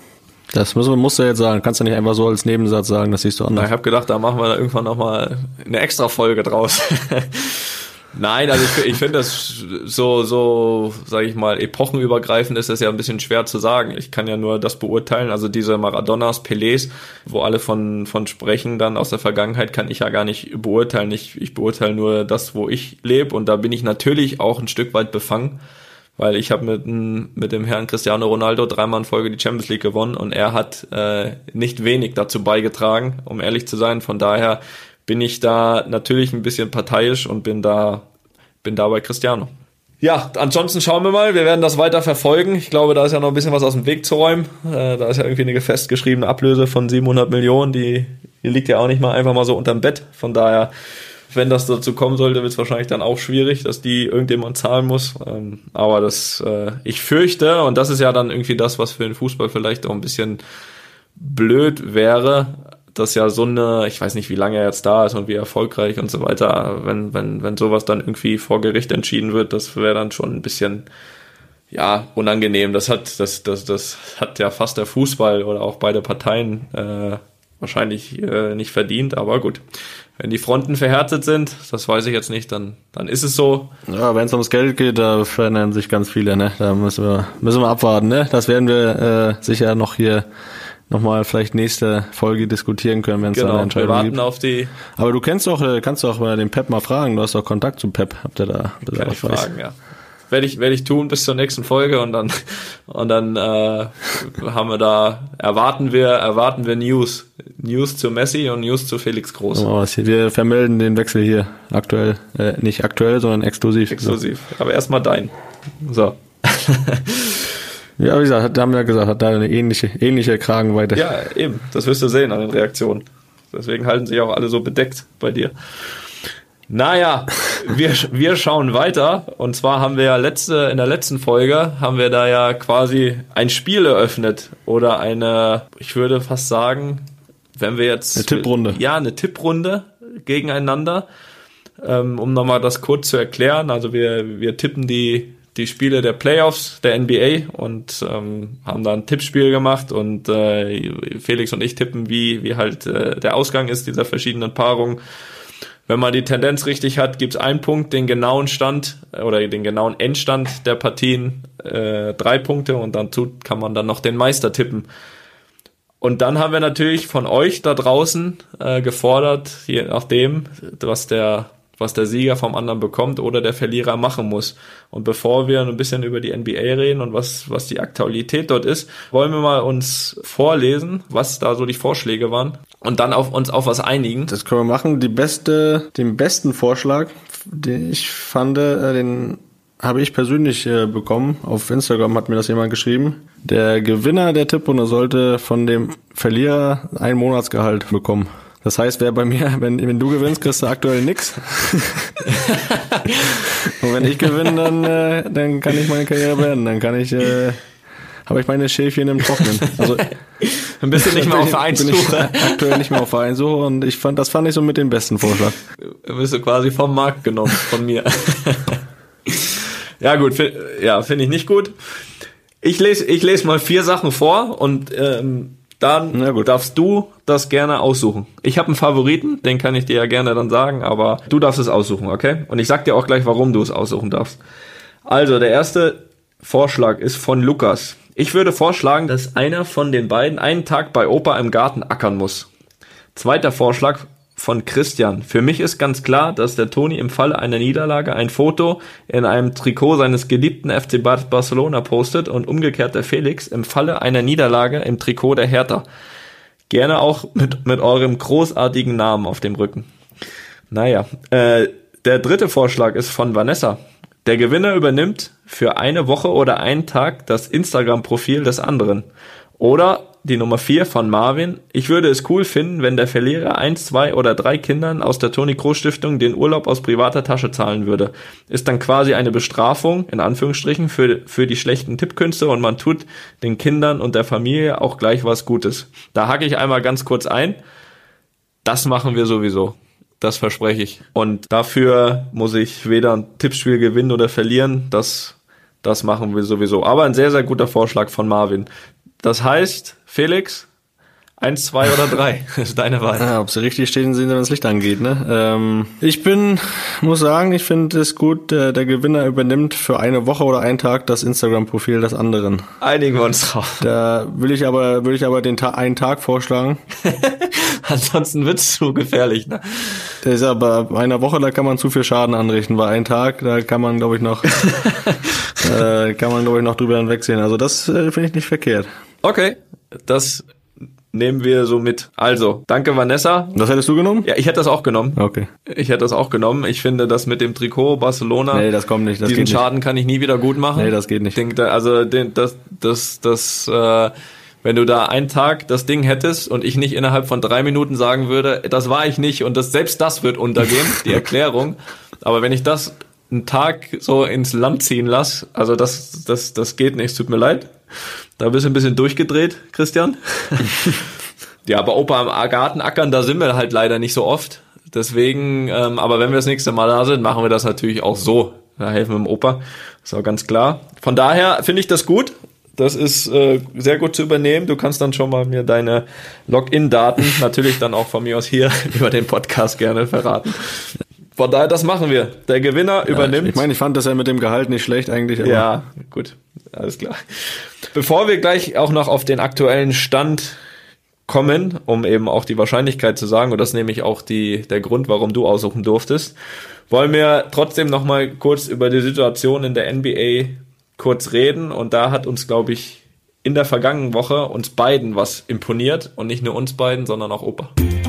Das musst du jetzt sagen. Kannst du nicht einfach so als Nebensatz sagen, das siehst du anders. Ich habe gedacht, da machen wir da irgendwann nochmal eine extra Folge draus. Nein, also ich finde das so, sage ich mal, epochenübergreifend ist das ja ein bisschen schwer zu sagen. Ich kann ja nur das beurteilen, also diese Maradonas, Pelés, wo alle von sprechen dann aus der Vergangenheit, kann ich ja gar nicht beurteilen. Ich beurteile nur das, wo ich lebe, und da bin ich natürlich auch ein Stück weit befangen, weil ich habe mit dem Herrn Cristiano Ronaldo 3-mal in Folge die Champions League gewonnen, und er hat nicht wenig dazu beigetragen, um ehrlich zu sein. Von daher bin ich da natürlich ein bisschen parteiisch und bin da bei Cristiano. Ja, ansonsten schauen wir mal, wir werden das weiter verfolgen. Ich glaube, da ist ja noch ein bisschen was aus dem Weg zu räumen. Da ist ja irgendwie eine festgeschriebene Ablöse von 700 Millionen, die liegt ja auch nicht mal einfach mal so unterm Bett. Von daher, wenn das dazu kommen sollte, wird es wahrscheinlich dann auch schwierig, dass die irgendjemand zahlen muss. Aber ich fürchte, und das ist ja dann irgendwie das, was für den Fußball vielleicht auch ein bisschen blöd wäre, dass ja so eine, ich weiß nicht, wie lange er jetzt da ist und wie erfolgreich und so weiter, wenn sowas dann irgendwie vor Gericht entschieden wird, das wäre dann schon ein bisschen, ja, unangenehm. Das hat ja fast der Fußball oder auch beide Parteien wahrscheinlich nicht verdient, aber gut. Wenn die Fronten verhärtet sind, das weiß ich jetzt nicht, dann ist es so. Ja, wenn es ums Geld geht, da verändern sich ganz viele, ne? Da müssen wir abwarten, ne? Das werden wir sicher noch hier nochmal vielleicht nächste Folge diskutieren können, wenn es eine Entscheidung wir warten gibt. Auf die. Aber du kannst doch mal den Pep mal fragen, du hast doch Kontakt zu Pep, habt ihr da? Kann ich fragen, ja. Werde ich tun bis zur nächsten Folge, und dann erwarten wir News zu Messi und News zu Felix Groß. Wir vermelden den Wechsel hier aktuell, nicht aktuell, sondern exklusiv. Exklusiv, aber erstmal dein. So. Ja, wie gesagt, haben wir ja gesagt, hat da eine ähnliche Kragenweite. Ja, eben, das wirst du sehen an den Reaktionen. Deswegen halten sich auch alle so bedeckt bei dir. Naja, wir schauen weiter, und zwar haben wir ja in der letzten Folge haben wir da ja quasi ein Spiel eröffnet, oder ich würde fast sagen, wenn wir jetzt... Eine Tipprunde. Ja, eine Tipprunde gegeneinander, um nochmal das kurz zu erklären. Also wir tippen die Spiele der Playoffs der NBA und haben da ein Tippspiel gemacht, und Felix und ich tippen, wie halt der Ausgang ist dieser verschiedenen Paarungen. Wenn man die Tendenz richtig hat, gibt's einen Punkt, den genauen Stand oder den genauen Endstand der Partien 3 Punkte, und dazu kann man dann noch den Meister tippen. Und dann haben wir natürlich von euch da draußen gefordert, je nachdem, was der Sieger vom anderen bekommt oder der Verlierer machen muss. Und bevor wir ein bisschen über die NBA reden und was die Aktualität dort ist, wollen wir mal uns vorlesen, was da so die Vorschläge waren, und dann uns auf was einigen. Das können wir machen. Den besten Vorschlag, den ich fand, den habe ich persönlich bekommen. Auf Instagram hat mir das jemand geschrieben. Der Gewinner der Tipprunde sollte von dem Verlierer ein Monatsgehalt bekommen. Das heißt, wer bei mir, wenn du gewinnst, kriegst du aktuell nix. Und wenn ich gewinne, dann kann ich meine Karriere beenden. Dann habe ich meine Schäfchen im Trocknen. Also dann bist du nicht mehr auf Vereinssuche. Aktuell nicht mehr auf Vereinssuche, und das fand ich so mit dem besten Vorschlag. Dann bist du quasi vom Markt genommen von mir. Ja gut, finde ich nicht gut. Ich lese mal 4 Sachen vor, und dann darfst du das gerne aussuchen. Ich habe einen Favoriten, den kann ich dir ja gerne dann sagen, aber du darfst es aussuchen, okay? Und ich sag dir auch gleich, warum du es aussuchen darfst. Also, der erste Vorschlag ist von Lukas. Ich würde vorschlagen, dass einer von den beiden einen Tag bei Opa im Garten ackern muss. Zweiter Vorschlag von Christian. Für mich ist ganz klar, dass der Toni im Falle einer Niederlage ein Foto in einem Trikot seines geliebten FC Barcelona postet, und umgekehrt der Felix im Falle einer Niederlage im Trikot der Hertha. Gerne auch mit eurem großartigen Namen auf dem Rücken. Naja, der dritte Vorschlag ist von Vanessa. Der Gewinner übernimmt für eine Woche oder einen Tag das Instagram-Profil des anderen. Oder die Nummer 4 von Marvin. Ich würde es cool finden, wenn der Verlierer 1, 2 oder 3 Kindern aus der Toni-Kroos-Stiftung den Urlaub aus privater Tasche zahlen würde. Ist dann quasi eine Bestrafung, in Anführungsstrichen, für die schlechten Tippkünste, und man tut den Kindern und der Familie auch gleich was Gutes. Da hake ich einmal ganz kurz ein. Das machen wir sowieso. Das verspreche ich. Und dafür muss ich weder ein Tippspiel gewinnen oder verlieren. Das machen wir sowieso. Aber ein sehr, sehr guter Vorschlag von Marvin. Das heißt, Felix, 1, 2 oder 3 ist deine Wahl. Ja, ob sie richtig stehen, sehen sie, wenn das Licht angeht, ne? Muss sagen, ich finde es gut, der Gewinner übernimmt für eine Woche oder einen Tag das Instagram-Profil des anderen. Einigen wir uns drauf. Da würde ich aber einen Tag vorschlagen. Ansonsten wird's zu gefährlich, ne? Das ist aber bei einer Woche, da kann man zu viel Schaden anrichten. Bei einem Tag, da kann man, glaube ich, noch drüber hinwegsehen. Also das finde ich nicht verkehrt. Okay, das nehmen wir so mit. Also, danke Vanessa. Das hättest du genommen? Ja, ich hätte das auch genommen. Okay. Ich hätte das auch genommen. Ich finde, das mit dem Trikot Barcelona. Nee, das kommt nicht. Das diesen geht nicht. Schaden kann ich nie wieder gut machen. Nee, das geht nicht. Ich denke, wenn du da einen Tag das Ding hättest und ich nicht innerhalb von 3 Minuten sagen würde, das war ich nicht und selbst das wird untergehen, die Erklärung. Aber wenn ich das einen Tag so ins Land ziehen lasse, also das geht nicht, es tut mir leid. Da bist du ein bisschen durchgedreht, Christian. Ja, bei Opa am Garten ackern, da sind wir halt leider nicht so oft. Deswegen, aber wenn wir das nächste Mal da sind, machen wir das natürlich auch so. Da helfen wir dem Opa, ist auch ganz klar. Von daher finde ich das gut. Das ist sehr gut zu übernehmen. Du kannst dann schon mal mir deine Login-Daten natürlich dann auch von mir aus hier über den Podcast gerne verraten. Von daher, das machen wir. Der Gewinner übernimmt. Ich meine, ich fand das ja mit dem Gehalt nicht schlecht eigentlich. Aber ja, gut, alles klar. Bevor wir gleich auch noch auf den aktuellen Stand kommen, um eben auch die Wahrscheinlichkeit zu sagen, und das ist nämlich auch der Grund, warum du aussuchen durftest, wollen wir trotzdem noch mal kurz über die Situation in der NBA kurz reden. Und da hat uns, glaube ich, in der vergangenen Woche uns beiden was imponiert. Und nicht nur uns beiden, sondern auch Opa.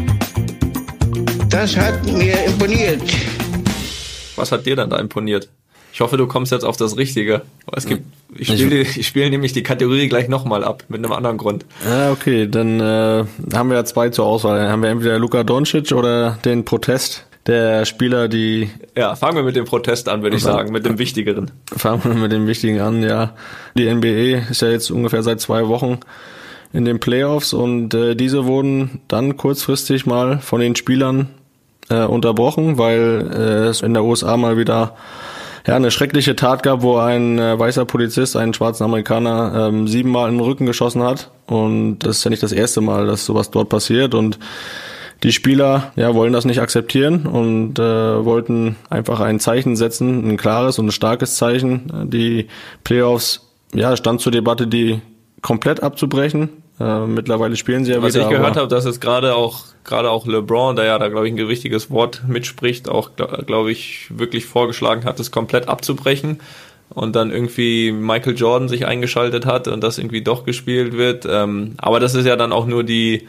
Das hat mir imponiert. Was hat dir denn da imponiert? Ich hoffe, du kommst jetzt auf das Richtige. Ich spiele nämlich die Kategorie gleich nochmal ab, mit einem anderen Grund. Ja, okay, dann haben wir ja 2 zur Auswahl. Dann haben wir entweder Luka Doncic oder den Protest der Spieler, die... Ja, fangen wir mit dem Protest an, würde ich sagen, mit dem Wichtigeren. Fangen wir mit dem Wichtigen an, ja. Die NBA ist ja jetzt ungefähr seit 2 Wochen in den Playoffs und diese wurden dann kurzfristig mal von den Spielern unterbrochen, weil es in der USA mal wieder eine schreckliche Tat gab, wo ein weißer Polizist einen schwarzen Amerikaner 7-mal in den Rücken geschossen hat. Und das ist ja nicht das erste Mal, dass sowas dort passiert. Und die Spieler wollen das nicht akzeptieren und wollten einfach ein Zeichen setzen, ein klares und ein starkes Zeichen. Die Playoffs, stand zur Debatte, die komplett abzubrechen. Mittlerweile spielen sie ja Was wieder. Was ich gehört habe, dass es gerade auch LeBron, der ja da, glaube ich, ein gewichtiges Wort mitspricht, auch, glaube ich, wirklich vorgeschlagen hat, es komplett abzubrechen und dann irgendwie Michael Jordan sich eingeschaltet hat und das irgendwie doch gespielt wird. Aber das ist ja dann auch nur die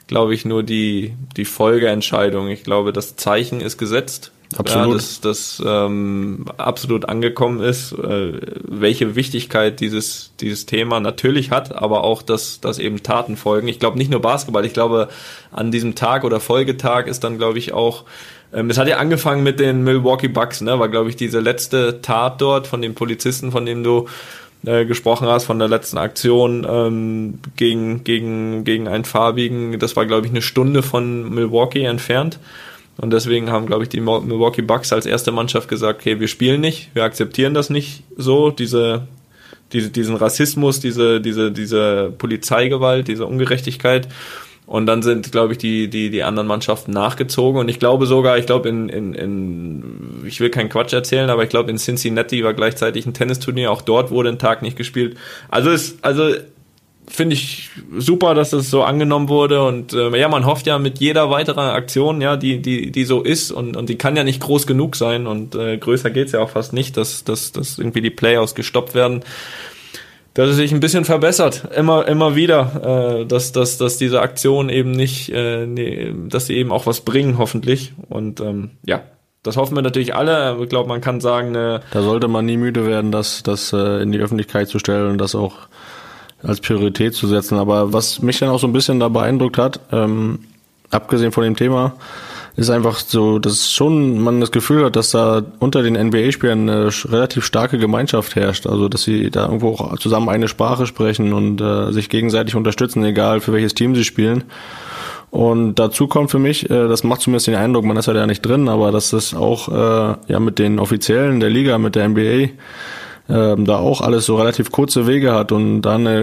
Folgeentscheidung. Ich glaube, das Zeichen ist gesetzt. Absolut. Ja, das absolut angekommen ist, welche Wichtigkeit dieses Thema natürlich hat, aber auch, dass eben Taten folgen. Ich glaube nicht nur Basketball, ich glaube an diesem Tag oder Folgetag ist dann, glaube ich, auch, es hat ja angefangen mit den Milwaukee Bucks, ne, war, glaube ich, diese letzte Tat dort von dem Polizisten, von dem du gesprochen hast, von der letzten Aktion gegen einen Farbigen. Das war, glaube ich, 1 Stunde von Milwaukee entfernt. Und deswegen haben, glaube ich, die Milwaukee Bucks als erste Mannschaft gesagt, okay, wir spielen nicht, wir akzeptieren das nicht so, diesen Rassismus, diese Polizeigewalt, diese Ungerechtigkeit. Und dann sind, glaube ich, die anderen Mannschaften nachgezogen. Und ich glaube sogar, ich will keinen Quatsch erzählen, aber ich glaube, in Cincinnati war gleichzeitig ein Tennisturnier, auch dort wurde ein Tag nicht gespielt. Also finde ich super, dass das so angenommen wurde und man hofft ja mit jeder weiteren Aktion, die so ist und die kann ja nicht groß genug sein und größer geht's ja auch fast nicht, dass irgendwie die Playoffs gestoppt werden, dass es sich ein bisschen verbessert, immer wieder, dass diese Aktionen eben nicht, dass sie eben auch was bringen, hoffentlich und das hoffen wir natürlich alle. Ich glaube, man kann sagen, da sollte man nie müde werden, das in die Öffentlichkeit zu stellen und das auch als Priorität zu setzen. Aber was mich dann auch so ein bisschen da beeindruckt hat, abgesehen von dem Thema, ist einfach so, dass schon man das Gefühl hat, dass da unter den NBA-Spielern eine relativ starke Gemeinschaft herrscht. Also dass sie da irgendwo auch zusammen eine Sprache sprechen und sich gegenseitig unterstützen, egal für welches Team sie spielen. Und dazu kommt für mich, das macht zumindest den Eindruck, man ist ja da nicht drin, aber dass das auch mit den Offiziellen der Liga, mit der NBA, da auch alles so relativ kurze Wege hat und da eine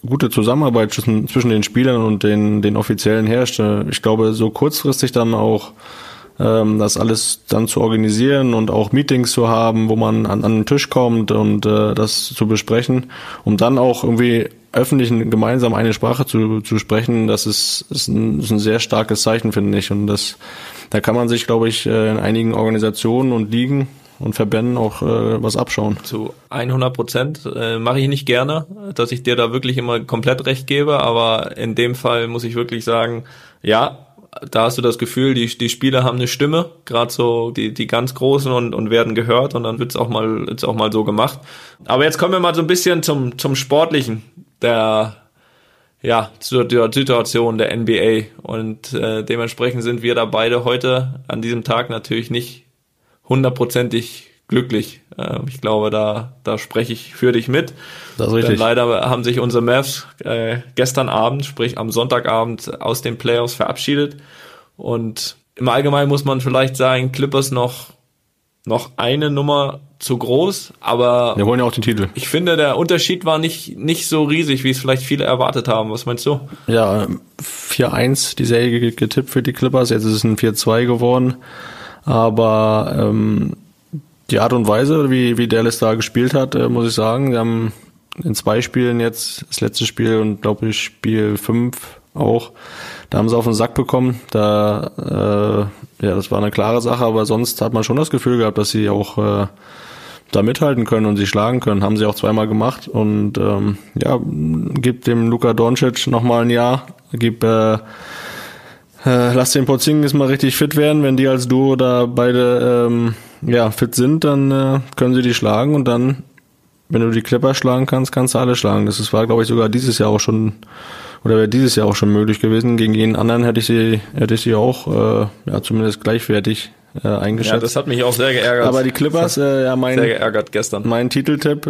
gute Zusammenarbeit zwischen den Spielern und den Offiziellen herrscht. Ich glaube, so kurzfristig dann auch das alles dann zu organisieren und auch Meetings zu haben, wo man an den Tisch kommt und das zu besprechen, um dann auch irgendwie öffentlich gemeinsam eine Sprache zu sprechen, das ist ein sehr starkes Zeichen, finde ich. Und da kann man sich, glaube ich, in einigen Organisationen und Ligen und Verbänden auch was abschauen. Zu 100% mache ich nicht gerne, dass ich dir da wirklich immer komplett recht gebe, aber in dem Fall muss ich wirklich sagen, ja, da hast du das Gefühl, die Spieler haben eine Stimme, gerade so die ganz Großen und werden gehört und dann wird's auch mal so gemacht. Aber jetzt kommen wir mal so ein bisschen zum Sportlichen zur Situation der NBA und dementsprechend sind wir da beide heute an diesem Tag natürlich nicht 100%ig glücklich. Ich glaube, da spreche ich für dich mit. Das ist richtig. Denn leider haben sich unsere Mavs gestern Abend, sprich am Sonntagabend, aus den Playoffs verabschiedet. Und im Allgemeinen muss man vielleicht sagen, Clippers noch eine Nummer zu groß, aber wir wollen ja auch den Titel. Ich finde, der Unterschied war nicht so riesig, wie es vielleicht viele erwartet haben. Was meinst du? Ja, 4-1 die Serie getippt für die Clippers, jetzt ist es ein 4-2 geworden. Aber die Art und Weise, wie Dallas da gespielt hat, muss ich sagen, sie haben in 2 Spielen jetzt, das letzte Spiel und glaube ich Spiel 5 auch, da haben sie auf den Sack bekommen. Das war eine klare Sache, aber sonst hat man schon das Gefühl gehabt, dass sie auch da mithalten können und sie schlagen können. Haben sie auch 2-mal gemacht und gibt dem Luka Doncic nochmal ein Jahr, lass den Porzingis mal richtig fit werden. Wenn die als Duo da beide fit sind, dann können sie die schlagen und dann, wenn du die Clippers schlagen kannst, kannst du alle schlagen. Das war, glaube ich, sogar dieses Jahr auch schon, oder wäre dieses Jahr auch schon möglich gewesen. Gegen jeden anderen hätte ich sie auch zumindest gleichwertig eingeschätzt. Ja, das hat mich auch sehr geärgert. Aber die Clippers, sehr geärgert gestern. Mein Titeltipp,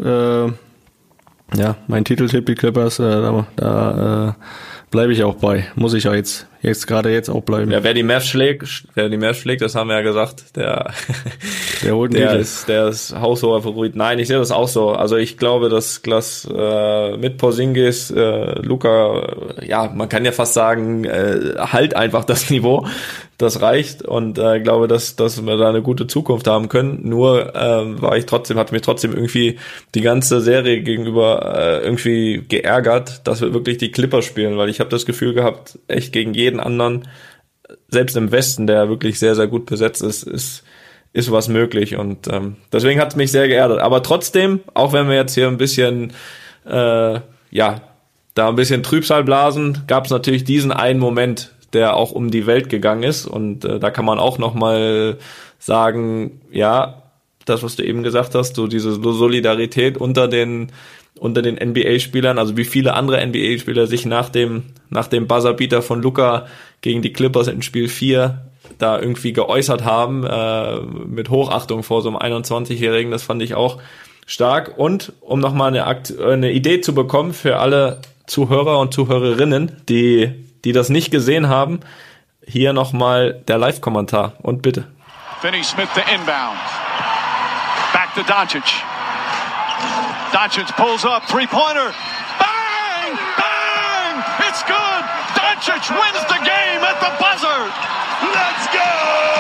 die Clippers, da bleibe ich auch bei. Muss ich ja jetzt auch bleiben. Ja, wer die Mavs schlägt, das haben wir ja gesagt, der holt der ist haushoher Favorit. Nein, ich sehe das auch so. Also ich glaube, dass mit Porzingis, Luka, man kann ja fast sagen, halt einfach das Niveau. Das reicht und glaube, dass wir da eine gute Zukunft haben können. Nur hat mich trotzdem irgendwie die ganze Serie gegenüber irgendwie geärgert, dass wir wirklich die Clippers spielen, weil ich habe das Gefühl gehabt, echt gegen jeden anderen, selbst im Westen, der wirklich sehr, sehr gut besetzt ist was möglich und deswegen hat es mich sehr geärgert. Aber trotzdem, auch wenn wir jetzt hier ein bisschen da ein bisschen Trübsal blasen, gab es natürlich diesen einen Moment, der auch um die Welt gegangen ist und da kann man auch nochmal sagen, ja, das, was du eben gesagt hast, so diese Solidarität unter den NBA-Spielern, also wie viele andere NBA-Spieler sich nach dem Buzzerbeater von Luka gegen die Clippers in Spiel 4 da irgendwie geäußert haben, mit Hochachtung vor so einem 21-Jährigen, das fand ich auch stark. Und um nochmal eine Idee zu bekommen für alle Zuhörer und Zuhörerinnen, die das nicht gesehen haben, hier nochmal der Live-Kommentar. Und bitte. Finney-Smith to inbound. Back to Doncic. Doncic pulls up, three-pointer. Bang! Bang! It's good! Doncic wins the game at the buzzer! Let's go!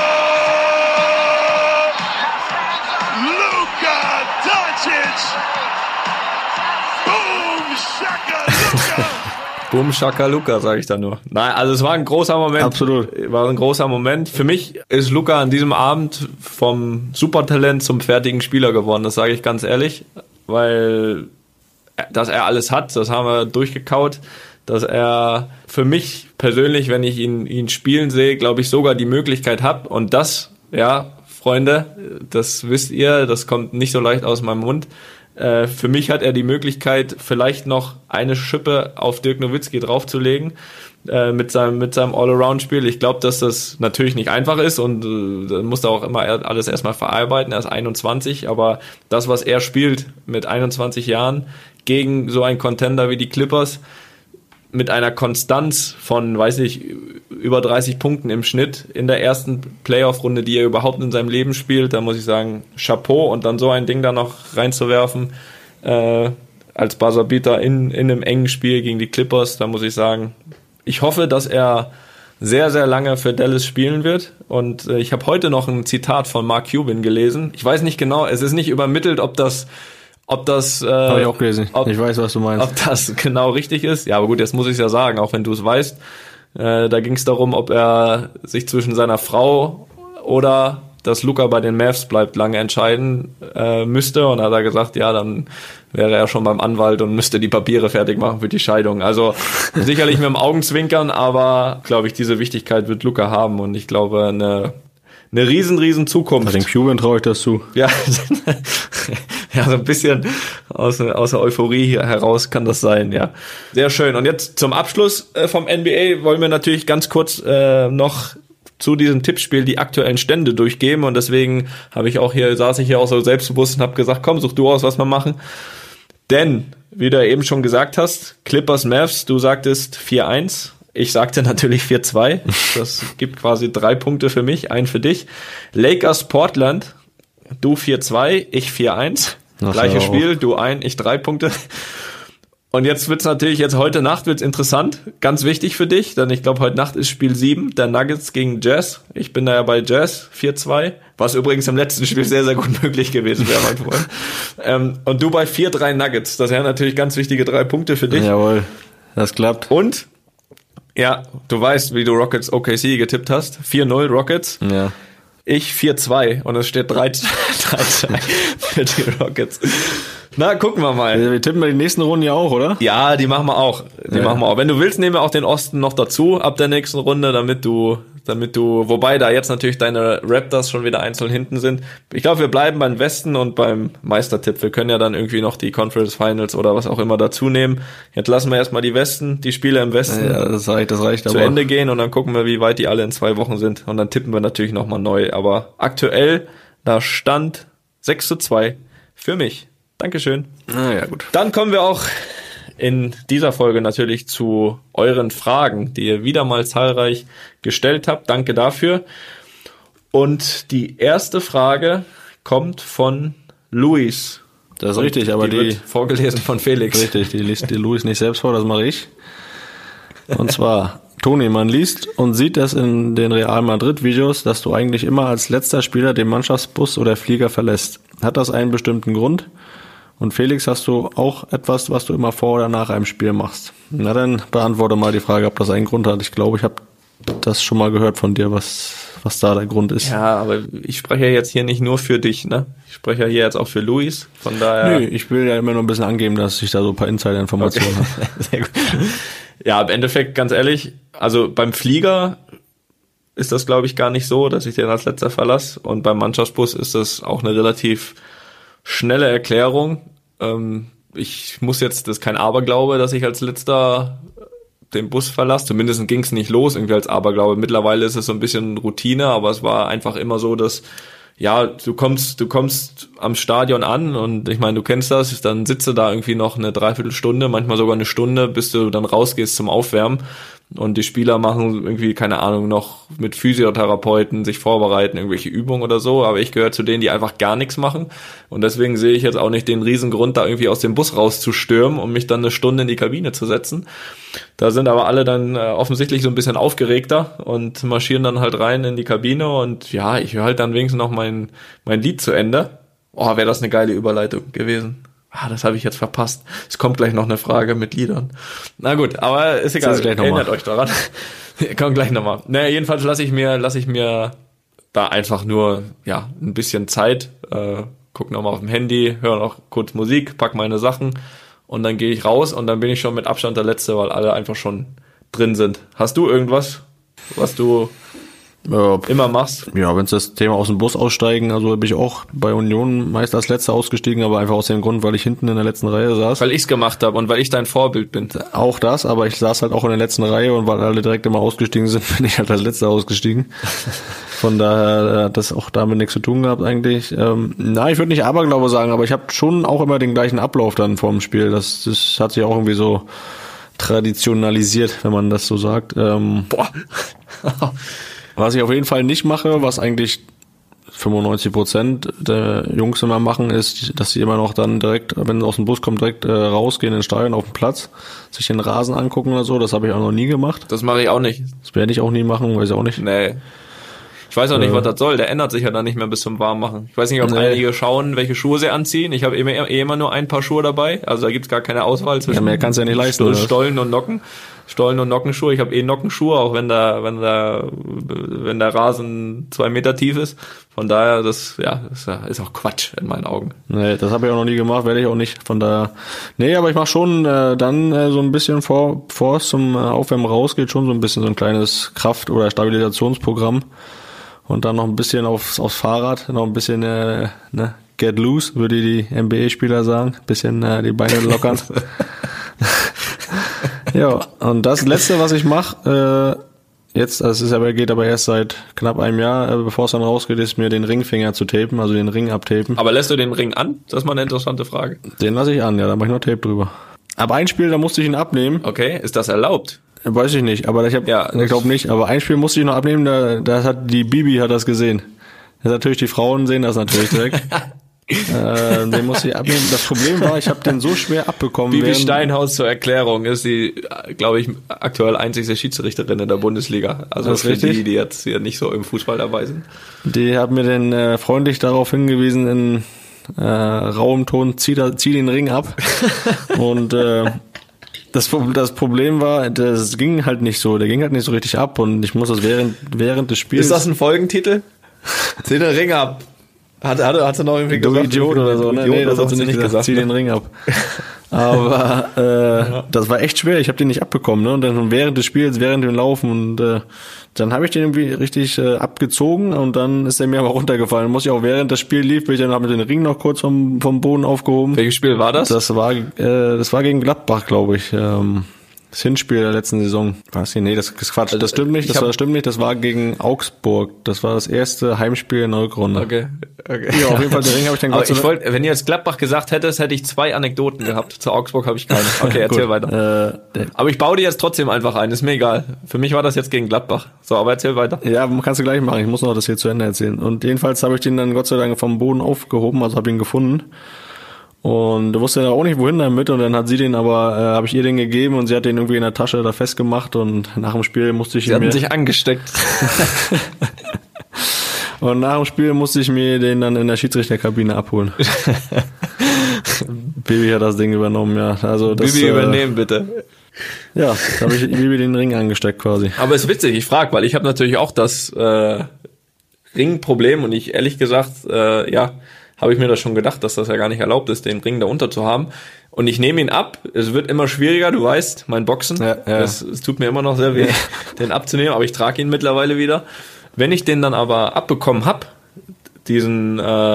Luka Doncic! Boom! Shaka Luka! Boom, Shaka-Luka, sage ich da nur. Nein, also es war ein großer Moment. Absolut. War ein großer Moment. Für mich ist Luka an diesem Abend vom Supertalent zum fertigen Spieler geworden, das sage ich ganz ehrlich. Weil, dass er alles hat, das haben wir durchgekaut. Dass er für mich persönlich, wenn ich ihn spielen sehe, glaube ich, sogar die Möglichkeit hat. Und das, ja, Freunde, das wisst ihr, das kommt nicht so leicht aus meinem Mund. Für mich hat er die Möglichkeit, vielleicht noch eine Schippe auf Dirk Nowitzki draufzulegen mit seinem All-Around-Spiel. Ich glaube, dass das natürlich nicht einfach ist und da muss er auch immer alles erstmal verarbeiten. Er ist 21, aber das, was er spielt mit 21 Jahren gegen so einen Contender wie die Clippers, mit einer Konstanz von, über 30 Punkten im Schnitt in der ersten Playoff-Runde, die er überhaupt in seinem Leben spielt, da muss ich sagen, Chapeau, und dann so ein Ding da noch reinzuwerfen, als Buzzerbeater in einem engen Spiel gegen die Clippers, da muss ich sagen, ich hoffe, dass er sehr, sehr lange für Dallas spielen wird. Und ich habe heute noch ein Zitat von Mark Cuban gelesen. Ich weiß nicht genau, es ist nicht übermittelt, ob das habe ich auch gelesen. Ich weiß, was du meinst. Ob das genau richtig ist. Ja, aber gut, jetzt muss ich es ja sagen, auch wenn du es weißt. Da ging es darum, ob er sich zwischen seiner Frau oder dass Luka bei den Mavs bleibt, lange entscheiden müsste. Und hat er gesagt, ja, dann wäre er schon beim Anwalt und müsste die Papiere fertig machen für die Scheidung. Also sicherlich mit dem Augenzwinkern, aber glaube ich, diese Wichtigkeit wird Luka haben. Und ich glaube, eine riesen Zukunft. Bei den Cuban traue ich das zu. Ja, ja, so ein bisschen aus der Euphorie hier heraus kann das sein, ja. Sehr schön. Und jetzt zum Abschluss vom NBA wollen wir natürlich ganz kurz noch zu diesem Tippspiel die aktuellen Stände durchgeben. Und deswegen saß ich hier auch so selbstbewusst und habe gesagt, komm, such du aus, was wir machen. Denn, wie du eben schon gesagt hast, Clippers Mavs, du sagtest 4-1. Ich sagte natürlich 4-2. Das gibt quasi 3 Punkte für mich, einen für dich. Lakers Portland, du 4-2, ich 4-1. Gleiches Spiel, du 1, ich 3 Punkte. Und jetzt wird's natürlich, heute Nacht wird's interessant. Ganz wichtig für dich, denn ich glaube, heute Nacht ist Spiel 7, der Nuggets gegen Jazz. Ich bin da ja bei Jazz, 4-2. Was übrigens im letzten Spiel sehr, sehr gut möglich gewesen wäre, mein Freund. Und du bei 4-3 Nuggets. Das wären natürlich ganz wichtige 3 Punkte für dich. Jawohl, das klappt. Und, ja, du weißt, wie du Rockets OKC getippt hast. 4-0 Rockets. Ja. Ich 4-2 und es steht 3-2 für die Rockets. Na, gucken wir mal. Wir tippen die nächsten Runden ja auch, oder? Ja, die machen wir auch. Wenn du willst, nehmen wir auch den Osten noch dazu ab der nächsten Runde, damit du, wobei da jetzt natürlich deine Raptors schon wieder einzeln hinten sind. Ich glaube, wir bleiben beim Westen und beim Meistertipp. Wir können ja dann irgendwie noch die Conference Finals oder was auch immer dazu nehmen. Jetzt lassen wir erstmal die Spiele im Westen das reicht zu Ende gehen und dann gucken wir, wie weit die alle in 2 Wochen sind. Und dann tippen wir natürlich nochmal neu. Aber aktuell, da stand 6-2 für mich. Dankeschön. Ja, gut. Dann kommen wir auch in dieser Folge natürlich zu euren Fragen, die ihr wieder mal zahlreich gestellt habt. Danke dafür. Und die erste Frage kommt von Luis. Das ist richtig, aber die wird vorgelesen von Felix. Richtig, die liest die Luis nicht selbst vor, das mache ich. Und zwar, Toni, man liest und sieht es in den Real Madrid-Videos, dass du eigentlich immer als letzter Spieler den Mannschaftsbus oder Flieger verlässt. Hat das einen bestimmten Grund? Und Felix, hast du auch etwas, was du immer vor oder nach einem Spiel machst? Na, dann beantworte mal die Frage, ob das einen Grund hat. Ich glaube, ich habe das schon mal gehört von dir, was da der Grund ist. Ja, aber ich spreche ja jetzt hier nicht nur für dich, ne? Ich spreche ja hier jetzt auch für Luis, von daher... Nö, ich will ja immer nur ein bisschen angeben, dass ich da so ein paar Insider-Informationen habe. Sehr gut. Ja, im Endeffekt, ganz ehrlich, also beim Flieger ist das, glaube ich, gar nicht so, dass ich den als letzter verlasse. Und beim Mannschaftsbus ist das auch eine relativ schnelle Erklärung. Das ist kein Aberglaube, dass ich als letzter den Bus verlasse. Zumindest ging es nicht los irgendwie als Aberglaube. Mittlerweile ist es so ein bisschen Routine, aber es war einfach immer so, dass ja, du kommst am Stadion an und ich meine, du kennst das, dann sitzt du da irgendwie noch eine Dreiviertelstunde, manchmal sogar eine Stunde, bis du dann rausgehst zum Aufwärmen. Und die Spieler machen irgendwie, keine Ahnung, noch mit Physiotherapeuten sich vorbereiten, irgendwelche Übungen oder so. Aber ich gehöre zu denen, die einfach gar nichts machen. Und deswegen sehe ich jetzt auch nicht den Riesengrund, da irgendwie aus dem Bus rauszustürmen und mich dann eine Stunde in die Kabine zu setzen. Da sind aber alle dann offensichtlich so ein bisschen aufgeregter und marschieren dann halt rein in die Kabine. Und ja, ich höre halt dann wenigstens noch mein Lied zu Ende. Oh, wäre das eine geile Überleitung gewesen. Das habe ich jetzt verpasst. Es kommt gleich noch eine Frage mit Liedern. Na gut, aber ist egal. Erinnert euch daran. Kommt gleich nochmal. Naja, jedenfalls lasse ich mir da einfach nur ein bisschen Zeit. Guck nochmal auf dem Handy, höre noch kurz Musik, pack meine Sachen und dann gehe ich raus und dann bin ich schon mit Abstand der Letzte, weil alle einfach schon drin sind. Hast du irgendwas, was du immer machst? Ja, wenn es das Thema aus dem Bus aussteigen, also bin ich auch bei Union meist als Letzter ausgestiegen, aber einfach aus dem Grund, weil ich hinten in der letzten Reihe saß. Weil ich's gemacht habe und weil ich dein Vorbild bin. Auch das, aber ich saß halt auch in der letzten Reihe und weil alle direkt immer ausgestiegen sind, bin ich halt als Letzter ausgestiegen. Von daher hat das auch damit nichts zu tun gehabt eigentlich. Ich würde nicht Aberglaube sagen, aber ich habe schon auch immer den gleichen Ablauf dann vorm Spiel. Das hat sich auch irgendwie so traditionalisiert, wenn man das so sagt. Was ich auf jeden Fall nicht mache, was eigentlich 95% der Jungs immer machen, ist, dass sie immer noch dann direkt, wenn sie aus dem Bus kommen, direkt rausgehen in den Stadion auf den Platz, sich den Rasen angucken oder so. Das habe ich auch noch nie gemacht. Das mache ich auch nicht. Das werde ich auch nie machen, weiß ich auch nicht. Nee. Ich weiß auch nicht, was das soll. Der ändert sich ja dann nicht mehr bis zum Warmmachen. Ich weiß nicht, ob einige schauen, welche Schuhe sie anziehen. Ich habe immer nur ein Paar Schuhe dabei. Also da gibt's gar keine Auswahl zwischen mehr kannst du ja nicht leisten, Stollen und Nocken. Stollen und Nockenschuhe. Ich habe Nockenschuhe, auch wenn der Rasen 2 Meter tief ist. Von daher, das ist auch Quatsch in meinen Augen. Nee, das habe ich auch noch nie gemacht, werde ich auch nicht. Von daher, nee, aber ich mache schon dann so ein bisschen bevor es zum Aufwärmen rausgeht, schon so ein bisschen so ein kleines Kraft- oder Stabilisationsprogramm. Und dann noch ein bisschen aufs Fahrrad, noch ein bisschen get loose, würde die NBA-Spieler sagen. Ein bisschen die Beine lockern. Ja, und das Letzte, was ich mache, jetzt, geht aber erst seit knapp einem Jahr, bevor es dann rausgeht, ist mir den Ringfinger zu tapen, also den Ring abtapen. Aber lässt du den Ring an? Das ist mal eine interessante Frage. Den lasse ich an, ja, da mache ich noch Tape drüber. Aber ein Spiel, da musste ich ihn abnehmen. Okay, ist das erlaubt? Weiß ich nicht, aber ich glaube nicht. Aber ein Spiel musste ich noch abnehmen, da hat die Bibi hat das gesehen. Das natürlich, die Frauen sehen das natürlich direkt. Den musste ich abnehmen. Das Problem war, ich habe den so schwer abbekommen. Bibi Steinhaus zur Erklärung ist die, glaube ich, aktuell einzige Schiedsrichterin in der Bundesliga. Also für die jetzt hier nicht so im Fußball dabei sind. Die hat mir dann freundlich darauf hingewiesen in rauem Ton, zieh den Ring ab. Und das Problem war, das ging halt nicht so, der ging halt nicht so richtig ab und ich muss das während des Spiels... Ist das ein Folgentitel? Zieh den Ring ab. Hat sie noch irgendwie gesagt? Du Idiot oder so, ne? Nee, das hat sie nicht gesagt. Zieh den Ring ab. Aber das war echt schwer, ich habe den nicht abbekommen, ne? Und dann während des Spiels, während dem Laufen und dann habe ich den irgendwie richtig abgezogen und dann ist er mir aber runtergefallen. Muss ich auch während das Spiel lief, bin ich dann mit den Ring noch kurz vom Boden aufgehoben. Welches Spiel war das? Das war gegen Gladbach, glaube ich. Das Hinspiel der letzten Saison. Was? Nee, das ist Quatsch. Das stimmt nicht. Das stimmt nicht. Das war gegen Augsburg. Das war das erste Heimspiel in der Rückrunde. Okay. Ja, auf jeden Fall, den Ring habe ich dann wenn du jetzt Gladbach gesagt hättest, hätte ich 2 Anekdoten gehabt. Zu Augsburg habe ich keine. Okay, erzähl weiter. Aber ich baue die jetzt trotzdem einfach ein. Ist mir egal. Für mich war das jetzt gegen Gladbach. So, aber erzähl weiter. Ja, kannst du gleich machen. Ich muss noch das hier zu Ende erzählen. Und jedenfalls habe ich den dann Gott sei Dank vom Boden aufgehoben. Also habe ihn gefunden. Und wusste ja auch nicht, wohin damit, und dann hat sie den habe ich ihr den gegeben und sie hat den irgendwie in der Tasche da festgemacht und nach dem Spiel musste ich Sie hatten sich angesteckt. Und nach dem Spiel musste ich mir den dann in der Schiedsrichterkabine abholen. Bibi hat das Ding übernommen, ja. Also das, Bibi übernehmen, bitte. Ja, da habe ich Bibi den Ring angesteckt quasi. Aber ist witzig, ich frage, weil ich habe natürlich auch das Ringproblem und ich ehrlich gesagt, habe ich mir das schon gedacht, dass das ja gar nicht erlaubt ist, den Ring da unter zu haben. Und ich nehme ihn ab. Es wird immer schwieriger, du weißt, mein Boxen. Ja. Es tut mir immer noch sehr weh, den abzunehmen, aber ich trage ihn mittlerweile wieder. Wenn ich den dann aber abbekommen hab, den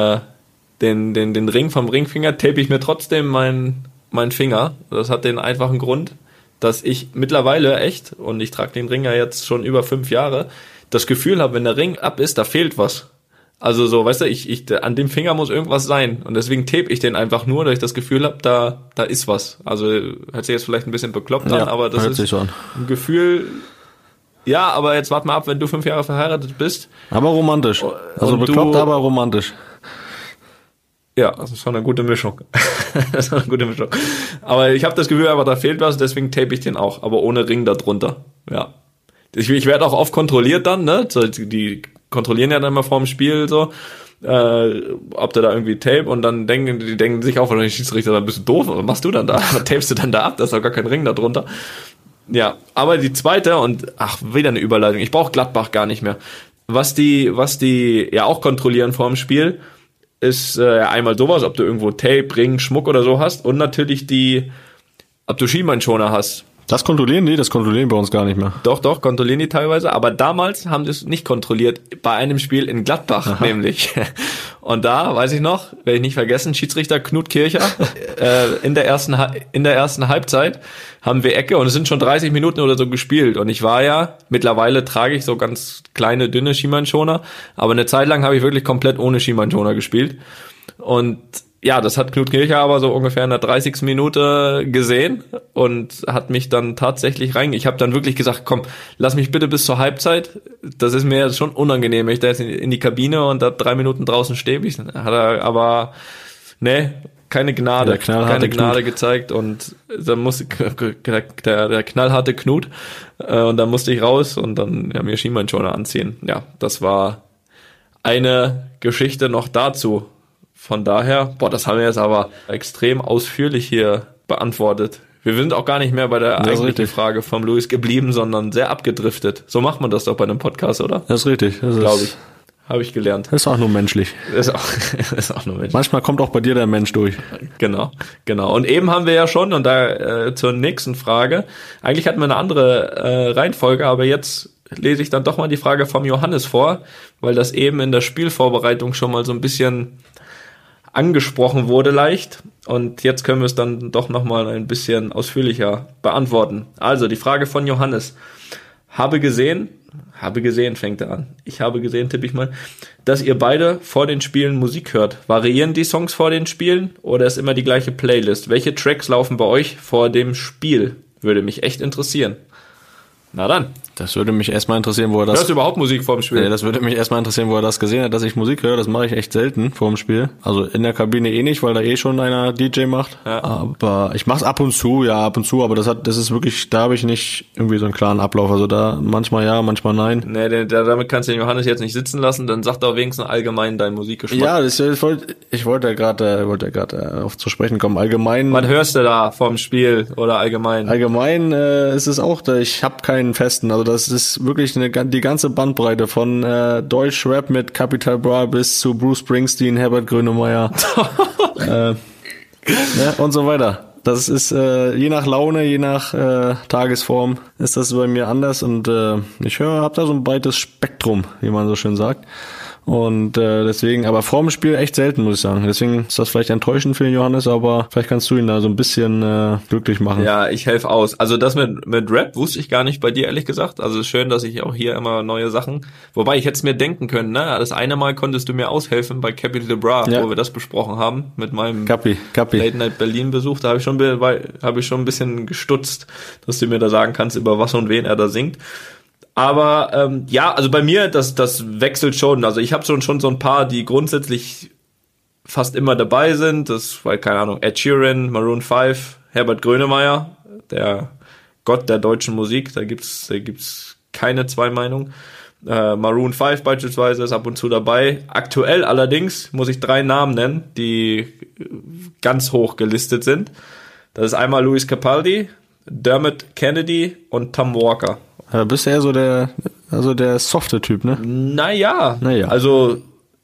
Ring vom Ringfinger, tape ich mir trotzdem meinen Finger. Das hat den einfachen Grund, dass ich mittlerweile echt, und ich trage den Ring ja jetzt schon über 5 Jahre, das Gefühl habe, wenn der Ring ab ist, da fehlt was. Also so, weißt du, an dem Finger muss irgendwas sein. Und deswegen tape ich den einfach nur, dass ich das Gefühl habe, da ist was. Also hört sich jetzt vielleicht ein bisschen bekloppt an, aber das ist ein Gefühl. Ja, aber jetzt warte mal ab, wenn du 5 Jahre verheiratet bist. Aber romantisch. Also bekloppt, aber romantisch. Ja, das ist schon eine gute Mischung. Das ist eine gute Mischung. Aber ich habe das Gefühl, aber da fehlt was, deswegen tape ich den auch, aber ohne Ring da drunter. Ja. Ich werde auch oft kontrolliert dann, ne? Die kontrollieren ja dann mal vorm Spiel so, ob der da irgendwie tape, und dann denken sich auch, wahrscheinlich Schiedsrichter, dann bist du doof, was machst du dann da? Was tapest du dann da ab? Da ist doch gar kein Ring da drunter. Ja, aber die zweite, und wieder eine Überleitung, ich brauche Gladbach gar nicht mehr. Was die ja auch kontrollieren vorm Spiel, ist einmal sowas, ob du irgendwo Tape, Ring, Schmuck oder so hast, und natürlich ob du Schienbeinschoner hast. Das kontrollieren die? Das kontrollieren bei uns gar nicht mehr. Doch, kontrollieren die teilweise, aber damals haben sie es nicht kontrolliert, bei einem Spiel in Gladbach nämlich. Und da, weiß ich noch, werde ich nicht vergessen, Schiedsrichter Knut Kircher, in der ersten Halbzeit haben wir Ecke, und es sind schon 30 Minuten oder so gespielt, und ich war ja, mittlerweile trage ich so ganz kleine, dünne Schienbeinschoner, aber eine Zeit lang habe ich wirklich komplett ohne Schienbeinschoner gespielt, und ja, das hat Knut Kircher aber so ungefähr in der 30. Minute gesehen und hat mich dann tatsächlich ich habe dann wirklich gesagt, komm, lass mich bitte bis zur Halbzeit. Das ist mir jetzt schon unangenehm, wenn ich da jetzt in die Kabine und da 3 Minuten draußen stehe. Hat er aber, keine Gnade, gezeigt und dann musste der knallharte Knut und dann musste ich raus und dann mir Schienbeinschoner anziehen. Ja, das war eine Geschichte noch dazu. Von daher, das haben wir jetzt aber extrem ausführlich hier beantwortet. Wir sind auch gar nicht mehr bei der eigentlichen Frage vom Luis geblieben, sondern sehr abgedriftet. So macht man das doch bei einem Podcast, oder? Das ist richtig. Glaube ich. Habe ich gelernt. Das ist auch nur menschlich. Ist auch nur menschlich. Manchmal kommt auch bei dir der Mensch durch. Genau. Und eben haben wir ja schon, und da zur nächsten Frage, eigentlich hatten wir eine andere Reihenfolge, aber jetzt lese ich dann doch mal die Frage vom Johannes vor, weil das eben in der Spielvorbereitung schon mal so ein bisschen angesprochen wurde leicht. Und jetzt können wir es dann doch nochmal ein bisschen ausführlicher beantworten. Also die Frage von Johannes. Habe gesehen, fängt er an. Ich habe gesehen, tippe ich mal, dass ihr beide vor den Spielen Musik hört. Variieren die Songs vor den Spielen oder ist immer die gleiche Playlist? Welche Tracks laufen bei euch vor dem Spiel? Würde mich echt interessieren. Na dann. Das würde mich erstmal interessieren, wo er das... Hörst du überhaupt Musik vor dem Spiel? Ja, das würde mich erstmal interessieren, wo er das gesehen hat, dass ich Musik höre. Das mache ich echt selten vor dem Spiel. Also in der Kabine nicht, weil da schon einer DJ macht. Ja. Aber ich mache es ab und zu, aber das ist wirklich, da habe ich nicht irgendwie so einen klaren Ablauf. Also da manchmal ja, manchmal nein. Nee, damit kannst du den Johannes jetzt nicht sitzen lassen, dann sagt er wenigstens allgemein deinen Musikgeschmack. Ja, ich wollte gerade auf zu sprechen kommen. Allgemein. Was hörst du da vorm Spiel oder allgemein? Allgemein ist es auch, ich habe keinen festen, also das ist wirklich die ganze Bandbreite von Deutsch-Rap mit Capital Bra bis zu Bruce Springsteen, Herbert Grönemeyer und so weiter. Das ist je nach Laune, je nach Tagesform ist das bei mir anders und ich habe da so ein breites Spektrum, wie man so schön sagt. Und deswegen, aber vor dem Spiel echt selten, muss ich sagen. Deswegen ist das vielleicht enttäuschend für den Johannes, aber vielleicht kannst du ihn da so ein bisschen glücklich machen. Ja, ich helfe aus. Also das mit Rap wusste ich gar nicht bei dir, ehrlich gesagt. Also ist schön, dass ich auch hier immer neue Sachen... Wobei, ich hätte es mir denken können, ne? Das eine Mal konntest du mir aushelfen bei Capital Bra, wo wir das besprochen haben, mit meinem Kapi. Late Night Berlin Besuch. Da habe ich schon ein bisschen gestutzt, dass du mir da sagen kannst, über was und wen er da singt. Aber also bei mir, das wechselt schon. Also ich habe schon so ein paar, die grundsätzlich fast immer dabei sind. Das war, keine Ahnung, Ed Sheeran, Maroon 5, Herbert Grönemeyer, der Gott der deutschen Musik. Da gibt's keine zwei Meinungen. Maroon 5 beispielsweise ist ab und zu dabei. Aktuell allerdings muss ich 3 Namen nennen, die ganz hoch gelistet sind. Das ist einmal Lewis Capaldi, Dermot Kennedy und Tom Walker. Bist du eher so der softe Typ, ne? Naja. Also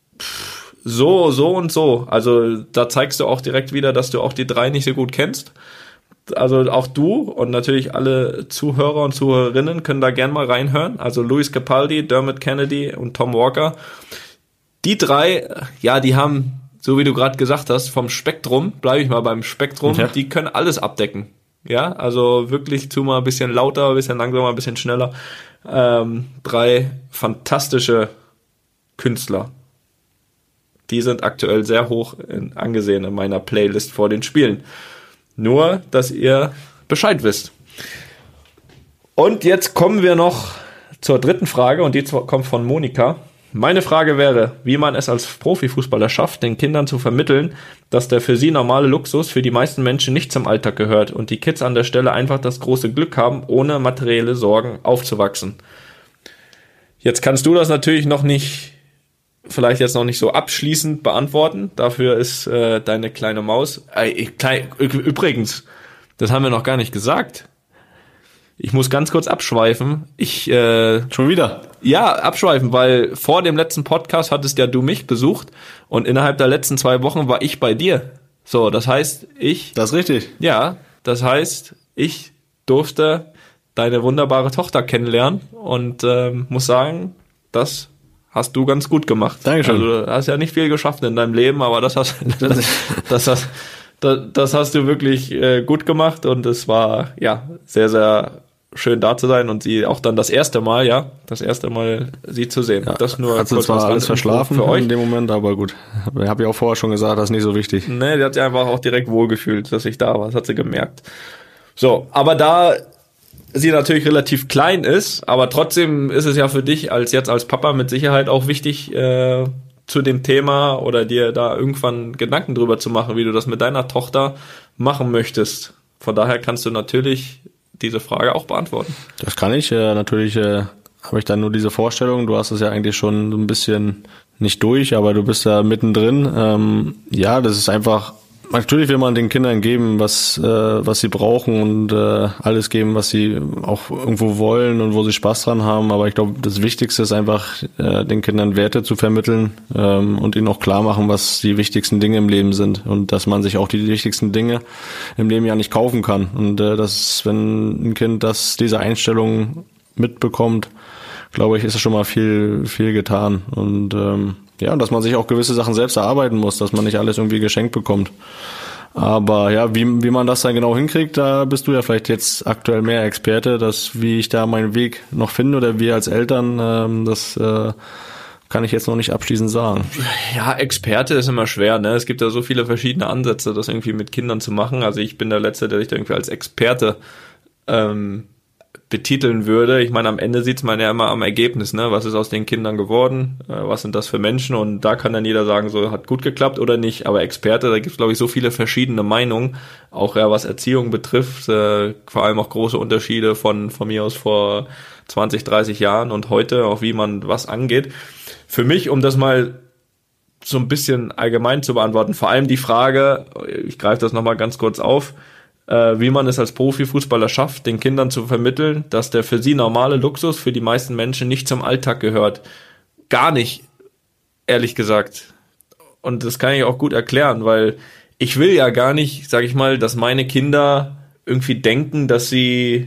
so und so. Also da zeigst du auch direkt wieder, dass du auch die 3 nicht so gut kennst. Also auch du und natürlich alle Zuhörer und Zuhörerinnen können da gern mal reinhören. Also Lewis Capaldi, Dermot Kennedy und Tom Walker. Die 3, ja, die haben, so wie du gerade gesagt hast, vom Spektrum, bleibe ich mal beim Spektrum, die können alles abdecken. Ja, also wirklich mal ein bisschen lauter, ein bisschen langsamer, ein bisschen schneller. 3 fantastische Künstler. Die sind aktuell sehr hoch angesehen in meiner Playlist vor den Spielen. Nur, dass ihr Bescheid wisst. Und jetzt kommen wir noch zur 3. Frage und die kommt von Monika. Meine Frage wäre, wie man es als Profifußballer schafft, den Kindern zu vermitteln, dass der für sie normale Luxus für die meisten Menschen nicht zum Alltag gehört und die Kids an der Stelle einfach das große Glück haben, ohne materielle Sorgen aufzuwachsen. Jetzt kannst du das natürlich vielleicht jetzt noch nicht so abschließend beantworten. Dafür ist deine kleine Maus. Übrigens, das haben wir noch gar nicht gesagt. Ich muss ganz kurz abschweifen. Schon wieder? Ja, abschweifen, weil vor dem letzten Podcast hattest ja du mich besucht und innerhalb der letzten 2 Wochen war ich bei dir. So, das heißt, Das ist richtig. Ja, das heißt, ich durfte deine wunderbare Tochter kennenlernen und muss sagen, das hast du ganz gut gemacht. Dankeschön. Also, du hast ja nicht viel geschafft in deinem Leben, aber das hast du wirklich gut gemacht und es war ja sehr, sehr schön da zu sein und sie auch dann das erste Mal sie zu sehen. Ja, das nur hat sie zwar alles verschlafen für euch in dem Moment, aber gut. Ich habe ja auch vorher schon gesagt, das ist nicht so wichtig. Nee, die hat sich einfach auch direkt wohlgefühlt, dass ich da war. Das hat sie gemerkt. So, aber da sie natürlich relativ klein ist, aber trotzdem ist es ja für dich als Papa mit Sicherheit auch wichtig, zu dem Thema oder dir da irgendwann Gedanken drüber zu machen, wie du das mit deiner Tochter machen möchtest. Von daher kannst du natürlich diese Frage auch beantworten. Das kann ich. Natürlich habe ich dann nur diese Vorstellung. Du hast es ja eigentlich schon so ein bisschen nicht durch, aber du bist da mittendrin. Ja, das ist einfach, natürlich will man den Kindern geben, was sie brauchen und alles geben, was sie auch irgendwo wollen und wo sie Spaß dran haben. Aber ich glaube, das Wichtigste ist einfach, den Kindern Werte zu vermitteln und ihnen auch klar machen, was die wichtigsten Dinge im Leben sind und dass man sich auch die wichtigsten Dinge im Leben ja nicht kaufen kann. Und dass, wenn ein Kind diese Einstellung mitbekommt, glaube ich, ist es schon mal viel getan. Und ja, dass man sich auch gewisse Sachen selbst erarbeiten muss, dass man nicht alles irgendwie geschenkt bekommt. Aber ja, wie man das dann genau hinkriegt, da bist du ja vielleicht jetzt aktuell mehr Experte, wie ich da meinen Weg noch finde oder wir als Eltern, das kann ich jetzt noch nicht abschließend sagen. Ja, Experte ist immer schwer, ne? Es gibt ja so viele verschiedene Ansätze, das irgendwie mit Kindern zu machen. Also ich bin der Letzte, der sich da irgendwie als Experte betiteln würde. Ich meine, am Ende sieht man ja immer am Ergebnis, ne? Was ist aus den Kindern geworden? Was sind das für Menschen? Und da kann dann jeder sagen, so hat gut geklappt oder nicht. Aber Experte, da gibt es, glaube ich, so viele verschiedene Meinungen, auch ja, was Erziehung betrifft, vor allem auch große Unterschiede von mir aus vor 20, 30 Jahren und heute, auch wie man was angeht. Für mich, um das mal so ein bisschen allgemein zu beantworten, vor allem die Frage, ich greife das nochmal ganz kurz auf, wie man es als Profifußballer schafft, den Kindern zu vermitteln, dass der für sie normale Luxus für die meisten Menschen nicht zum Alltag gehört. Gar nicht, ehrlich gesagt. Und das kann ich auch gut erklären, weil ich will ja gar nicht, sag ich mal, dass meine Kinder irgendwie denken, dass sie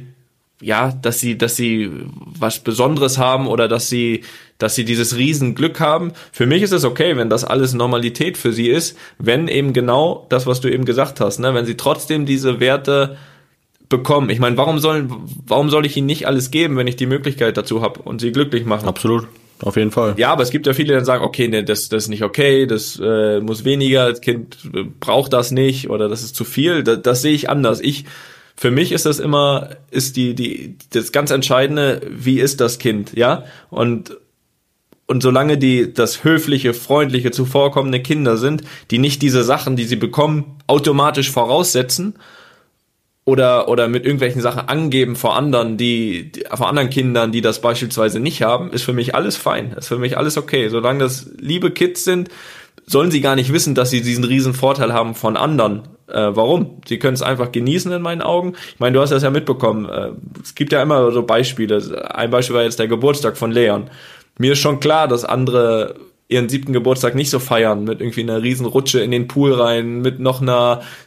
was Besonderes haben oder dass sie dieses Riesenglück haben. Für mich ist es okay, wenn das alles Normalität für sie ist, wenn eben genau das, was du eben gesagt hast, ne, wenn sie trotzdem diese Werte bekommen. Ich meine, warum soll ich ihnen nicht alles geben, wenn ich die Möglichkeit dazu habe und sie glücklich machen? Absolut. Auf jeden Fall. Ja, aber es gibt ja viele, die dann sagen, okay, nee, das ist nicht okay, das muss weniger, das Kind braucht das nicht oder das ist zu viel. Das sehe ich anders. Für mich ist das immer, das ganz Entscheidende, wie ist das Kind, ja? Und solange das höfliche, freundliche, zuvorkommende Kinder sind, die nicht diese Sachen, die sie bekommen, automatisch voraussetzen oder mit irgendwelchen Sachen angeben vor anderen Kindern, die das beispielsweise nicht haben, ist für mich alles fein, ist für mich alles okay. Solange das liebe Kids sind, sollen sie gar nicht wissen, dass sie diesen riesen Vorteil haben von anderen. Warum? Sie können es einfach genießen in meinen Augen. Ich meine, du hast das ja mitbekommen. Es gibt ja immer so Beispiele. Ein Beispiel war jetzt der Geburtstag von Leon. Mir ist schon klar, dass andere ihren 7. Geburtstag nicht so feiern, mit irgendwie einer riesen Rutsche in den Pool rein, mit noch so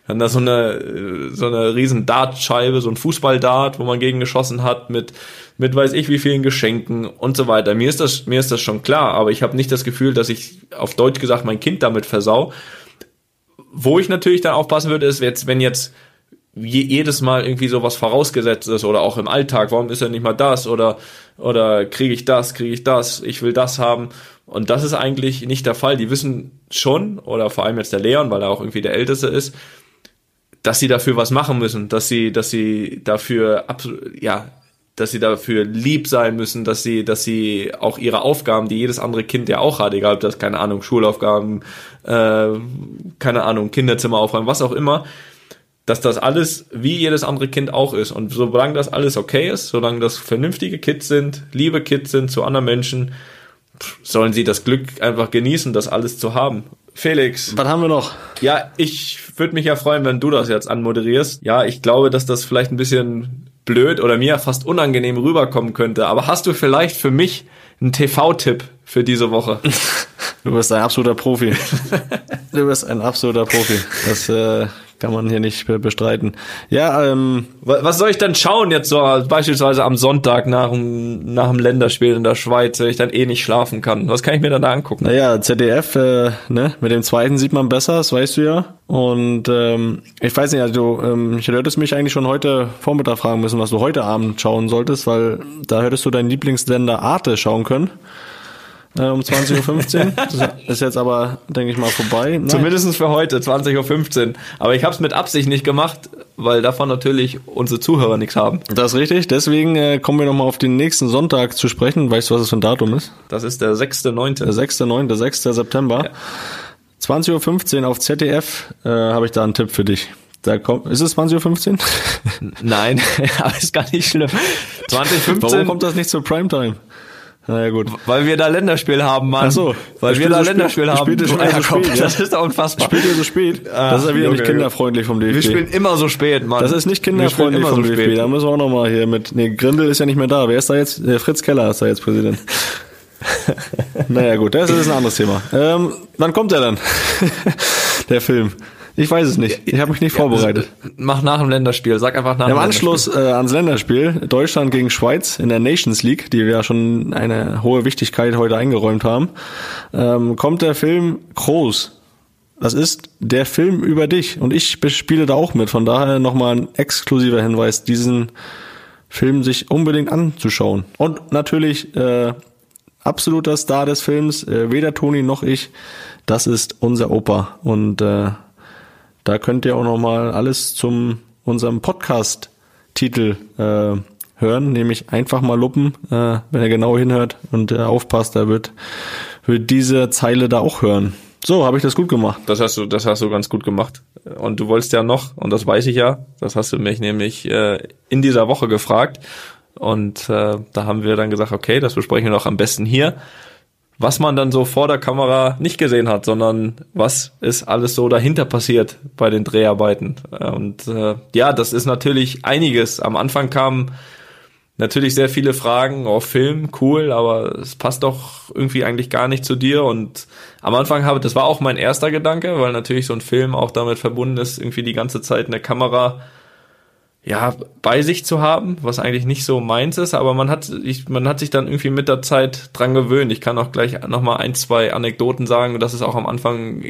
eine riesen Dartscheibe, so ein Fußballdart, wo man gegen geschossen hat, mit weiß ich wie vielen Geschenken und so weiter. Mir ist das schon klar, aber ich habe nicht das Gefühl, dass ich auf Deutsch gesagt mein Kind damit versau. Wo ich natürlich dann aufpassen würde, ist jetzt, wenn jetzt jedes Mal irgendwie sowas vorausgesetzt ist oder auch im Alltag, warum ist ja nicht mal das oder kriege ich das, ich will das haben. Und das ist eigentlich nicht der Fall. Die wissen schon, oder vor allem jetzt der Leon, weil er auch irgendwie der Älteste ist, dass sie dafür was machen müssen, dass sie dafür lieb sein müssen, dass sie auch ihre Aufgaben, die jedes andere Kind ja auch hat, egal ob das, keine Ahnung, Schulaufgaben, keine Ahnung, Kinderzimmer aufräumen, was auch immer, dass das alles wie jedes andere Kind auch ist. Und solange das alles okay ist, solange das vernünftige Kids sind, liebe Kids sind zu anderen Menschen, sollen sie das Glück einfach genießen, das alles zu haben. Felix. Was haben wir noch? Ja, ich würde mich ja freuen, wenn du das jetzt anmoderierst. Ja, ich glaube, dass das vielleicht ein bisschen blöd oder mir fast unangenehm rüberkommen könnte. Aber hast du vielleicht für mich einen TV-Tipp für diese Woche? Du bist ein absoluter Profi. Das kann man hier nicht bestreiten. Ja, was soll ich dann schauen jetzt so beispielsweise am Sonntag nach dem Länderspiel in der Schweiz, wenn ich dann nicht schlafen kann? Was kann ich mir dann da angucken? Naja, ZDF, mit dem zweiten sieht man besser, das weißt du ja. Und ich weiß nicht, also ich hättest mich eigentlich schon heute Vormittag fragen müssen, was du heute Abend schauen solltest, weil da hättest du deinen Lieblingssender Arte schauen können. Um 20.15 Uhr. Das ist jetzt aber, denke ich mal, vorbei. Nein. Zumindest für heute, 20.15 Uhr. Aber ich habe es mit Absicht nicht gemacht, weil davon natürlich unsere Zuhörer nichts haben. Das ist richtig. Deswegen kommen wir nochmal auf den nächsten Sonntag zu sprechen. Weißt du, was es für ein Datum ist? Das ist der 6.9. Der 6.9., 6. September. Ja. 20.15 Uhr auf ZDF habe ich da einen Tipp für dich. Ist es 20.15 Uhr? Nein, aber ist gar nicht schlimm. 20.15 Warum kommt das nicht zur Primetime? Naja, gut. Weil wir da Länderspiel haben, Mann. Ach so. Weil wir da Länderspiel haben. Spielt ihr schon so spät, ja? Das ist doch unfassbar. Spielt ihr so spät? Das ist ja wieder nicht kinderfreundlich vom DFB. Wir spielen immer so spät, Mann. Das ist nicht kinderfreundlich vom DFB. Spät. Da müssen wir auch nochmal hier mit... Nee, Grindel ist ja nicht mehr da. Wer ist da jetzt? Fritz Keller ist da jetzt Präsident. Naja, gut. Das ist ein anderes Thema. Wann kommt der dann? Der Film. Ich weiß es nicht. Ich habe mich nicht vorbereitet. Mach nach dem Länderspiel. Sag einfach nach dem Länderspiel. Im Anschluss ans Länderspiel, Deutschland gegen Schweiz in der Nations League, die wir ja schon eine hohe Wichtigkeit heute eingeräumt haben, kommt der Film Groß. Das ist der Film über dich. Und ich spiele da auch mit. Von daher nochmal ein exklusiver Hinweis, diesen Film sich unbedingt anzuschauen. Und natürlich absoluter Star des Films, weder Toni noch ich, das ist unser Opa. Und da könnt ihr auch nochmal alles zum unserem Podcast-Titel hören, nämlich einfach mal lupen, wenn ihr genau hinhört und aufpasst, da wird diese Zeile da auch hören. So, habe ich das gut gemacht. Das hast du ganz gut gemacht. Und du wolltest ja noch, und das weiß ich ja, das hast du mich nämlich in dieser Woche gefragt. Und da haben wir dann gesagt, okay, das besprechen wir doch am besten hier. Was man dann so vor der Kamera nicht gesehen hat, sondern was ist alles so dahinter passiert bei den Dreharbeiten. Und das ist natürlich einiges. Am Anfang kamen natürlich sehr viele Fragen, Film, cool, aber es passt doch irgendwie eigentlich gar nicht zu dir. Und am Anfang das war auch mein erster Gedanke, weil natürlich so ein Film auch damit verbunden ist, irgendwie die ganze Zeit eine Kamera bei sich zu haben, was eigentlich nicht so meins ist, aber man hat sich dann irgendwie mit der Zeit dran gewöhnt. Ich kann auch gleich nochmal 1, 2 Anekdoten sagen, dass es auch am Anfang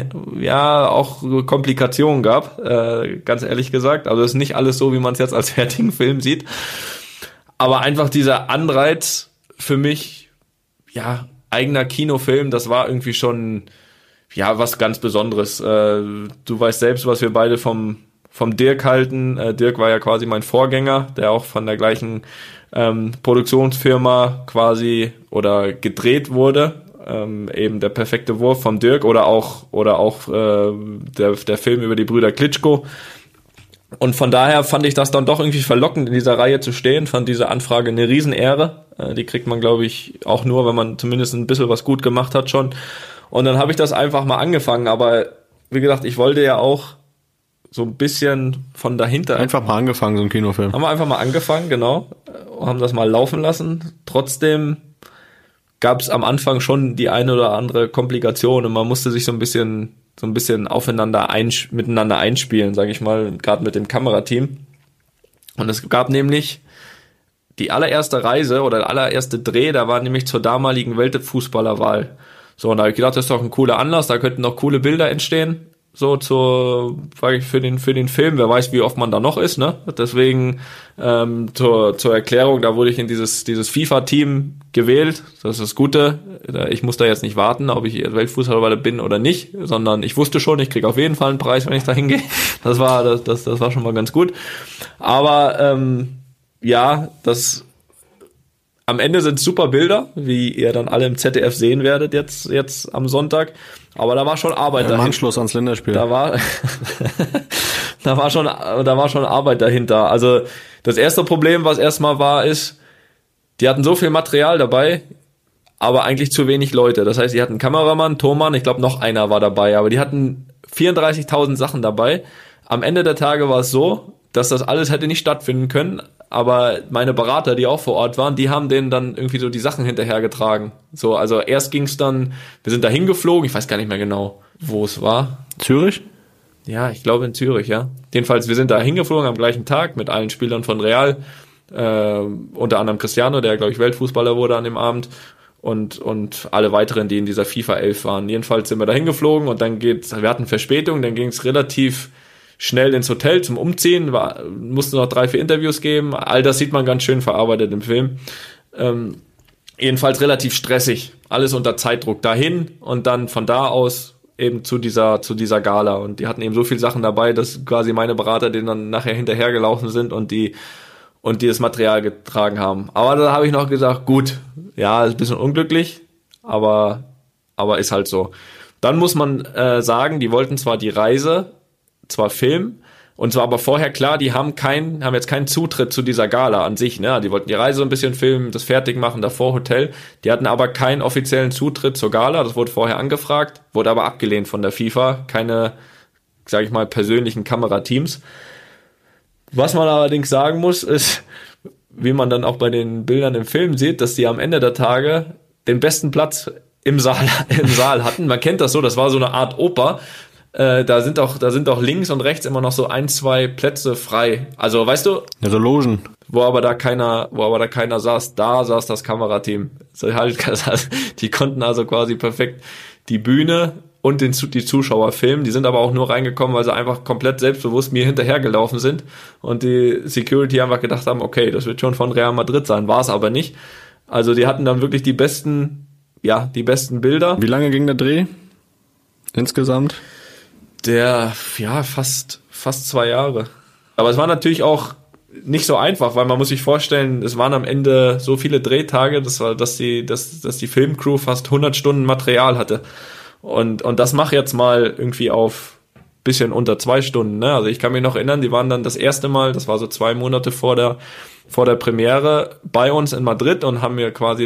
auch Komplikationen gab, ganz ehrlich gesagt. Also es ist nicht alles so, wie man es jetzt als fertigen Film sieht. Aber einfach dieser Anreiz für mich, eigener Kinofilm, das war irgendwie schon was ganz Besonderes. Du weißt selbst, was wir beide vom Dirk halten. Dirk war ja quasi mein Vorgänger, der auch von der gleichen Produktionsfirma quasi oder gedreht wurde. Eben der perfekte Wurf vom Dirk oder auch der Film über die Brüder Klitschko. Und von daher fand ich das dann doch irgendwie verlockend, in dieser Reihe zu stehen. Fand diese Anfrage eine Riesenehre. Die kriegt man, glaube ich, auch nur, wenn man zumindest ein bisschen was gut gemacht hat schon. Und dann habe ich das einfach mal angefangen. Aber wie gesagt, ich wollte ja auch so ein bisschen von dahinter. Einfach mal angefangen, so ein Kinofilm. Haben wir einfach mal angefangen, genau. Haben das mal laufen lassen. Trotzdem gab es am Anfang schon die eine oder andere Komplikation und man musste sich so ein bisschen miteinander einspielen, sage ich mal, gerade mit dem Kamerateam. Und es gab nämlich die allererste Reise oder der allererste Dreh, da war nämlich zur damaligen Weltfußballerwahl. So, und da habe ich gedacht, das ist doch ein cooler Anlass, da könnten noch coole Bilder entstehen. So für den Film, wer weiß, wie oft man da noch ist, ne? Deswegen zur Erklärung, da wurde ich in dieses FIFA-Team gewählt. Das ist das Gute. Ich muss da jetzt nicht warten, ob ich Weltfußballer bin oder nicht, sondern ich wusste schon, ich kriege auf jeden Fall einen Preis, wenn ich da hingehe. Das war schon mal ganz gut. Aber am Ende sind super Bilder, wie ihr dann alle im ZDF sehen werdet jetzt am Sonntag. Aber da war schon Arbeit dahinter. Im Anschluss ans Länderspiel. Da war schon Arbeit dahinter. Also das erste Problem, was erstmal war, ist, die hatten so viel Material dabei, aber eigentlich zu wenig Leute. Das heißt, die hatten Kameramann, Tonmann, ich glaube noch einer war dabei, aber die hatten 34.000 Sachen dabei. Am Ende der Tage war es so, dass das alles hätte nicht stattfinden können, aber meine Berater, die auch vor Ort waren, die haben denen dann irgendwie so die Sachen hinterhergetragen. So, also erst ging's dann, wir sind da hingeflogen, ich weiß gar nicht mehr genau, wo es war. Zürich? Ja, ich glaube in Zürich, ja. Jedenfalls, wir sind da hingeflogen am gleichen Tag mit allen Spielern von Real, unter anderem Cristiano, der, glaube ich, Weltfußballer wurde an dem Abend, und alle weiteren, die in dieser FIFA 11 waren. Jedenfalls sind wir da hingeflogen und dann wir hatten Verspätung, dann ging es relativ schnell ins Hotel zum Umziehen, mussten noch 3-4 Interviews geben, all das sieht man ganz schön verarbeitet im Film. Jedenfalls relativ stressig, alles unter Zeitdruck dahin und dann von da aus eben zu dieser Gala, und die hatten eben so viele Sachen dabei, dass quasi meine Berater denen dann nachher hinterhergelaufen sind und die das Material getragen haben. Aber da habe ich noch gesagt, gut, ja, ist ein bisschen unglücklich, aber ist halt so. Dann muss man sagen, die wollten zwar die Reise filmen, und zwar aber vorher klar, die haben jetzt keinen Zutritt zu dieser Gala an sich, ne? Die wollten die Reise ein bisschen filmen, das fertig machen, davor Hotel. Die hatten aber keinen offiziellen Zutritt zur Gala, das wurde vorher angefragt, wurde aber abgelehnt von der FIFA, keine, sage ich mal, persönlichen Kamerateams. Was man allerdings sagen muss, ist, wie man dann auch bei den Bildern im Film sieht, dass die am Ende der Tage den besten Platz im Saal hatten. Man kennt das so, das war so eine Art Oper. Da sind auch links und rechts immer noch so 1-2 Plätze frei. Also, weißt du? Ja, so Logen. Wo aber da keiner saß. Da saß das Kamerateam. Die konnten also quasi perfekt die Bühne und die Zuschauer filmen. Die sind aber auch nur reingekommen, weil sie einfach komplett selbstbewusst mir hinterhergelaufen sind und die Security einfach gedacht haben, okay, das wird schon von Real Madrid sein. War es aber nicht. Also, die hatten dann wirklich die besten Bilder. Wie lange ging der Dreh? Insgesamt? Fast 2 Jahre. Aber es war natürlich auch nicht so einfach, weil man muss sich vorstellen, es waren am Ende so viele Drehtage, dass die Filmcrew fast 100 Stunden Material hatte. Und das mach jetzt mal irgendwie auf bisschen unter 2 Stunden, ne? Also ich kann mich noch erinnern, die waren dann das erste Mal, das war so 2 Monate vor der Premiere bei uns in Madrid und haben mir quasi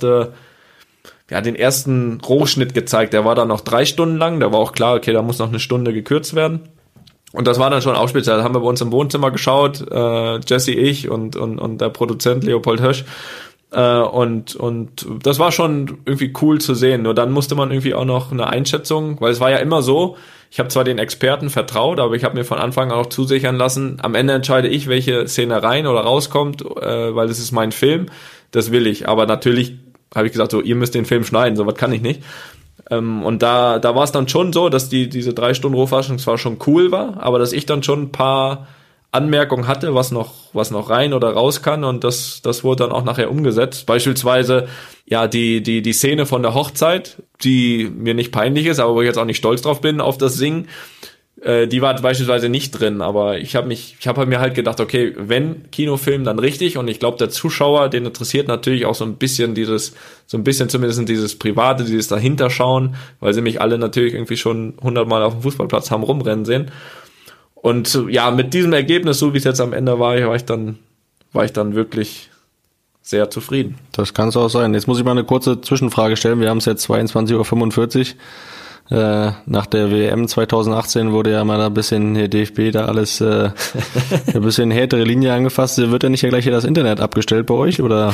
den ersten Rohschnitt gezeigt. Der war dann noch 3 Stunden lang. Da war auch klar, okay, da muss noch eine Stunde gekürzt werden. Und das war dann schon auch speziell. Da haben wir bei uns im Wohnzimmer geschaut, Jesse, ich und der Produzent Leopold Hösch. Und das war schon irgendwie cool zu sehen. Nur dann musste man irgendwie auch noch eine Einschätzung, weil es war ja immer so, ich habe zwar den Experten vertraut, aber ich habe mir von Anfang an auch zusichern lassen, am Ende entscheide ich, welche Szene rein oder rauskommt, weil es ist mein Film. Das will ich. Aber natürlich habe ich gesagt, so, ihr müsst den Film schneiden, so was kann ich nicht. Und da war es dann schon so, dass diese 3 Stunden Rohfassung zwar schon cool war, aber dass ich dann schon ein paar Anmerkungen hatte, was noch rein oder raus kann, und das wurde dann auch nachher umgesetzt. Beispielsweise, ja, die Szene von der Hochzeit, die mir nicht peinlich ist, aber wo ich jetzt auch nicht stolz drauf bin, auf das Singen, die war beispielsweise nicht drin, aber ich habe mir halt gedacht, okay, wenn Kinofilm, dann richtig, und ich glaube, der Zuschauer, den interessiert natürlich auch so ein bisschen zumindest dieses Private, dieses Dahinterschauen, weil sie mich alle natürlich irgendwie schon 100-mal auf dem Fußballplatz haben rumrennen sehen. Und ja, mit diesem Ergebnis, so wie es jetzt am Ende war ich dann wirklich sehr zufrieden. Das kann es auch sein. Jetzt muss ich mal eine kurze Zwischenfrage stellen. Wir haben es jetzt 22:45 Uhr. Nach der WM 2018 wurde ja mal ein bisschen der DFB da alles ein bisschen härtere Linie angefasst. Wird ja nicht gleich hier das Internet abgestellt bei euch, oder?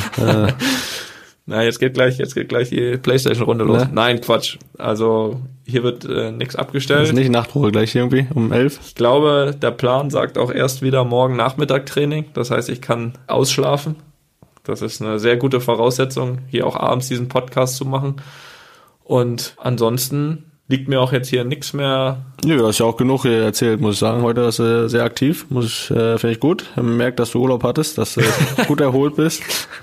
Na, jetzt geht gleich die PlayStation-Runde los. Ne? Nein, Quatsch. Also hier wird nichts abgestellt. Das ist nicht Nachtruhe gleich irgendwie um 11? Ich glaube, der Plan sagt auch erst wieder morgen Nachmittag Training. Das heißt, ich kann ausschlafen. Das ist eine sehr gute Voraussetzung, hier auch abends diesen Podcast zu machen. Und ansonsten liegt mir auch jetzt hier nichts mehr. Nö, du hast ja auch genug erzählt, muss ich sagen. Heute ist sehr aktiv, finde ich gut. Man merkt, dass du Urlaub hattest, dass du gut erholt bist.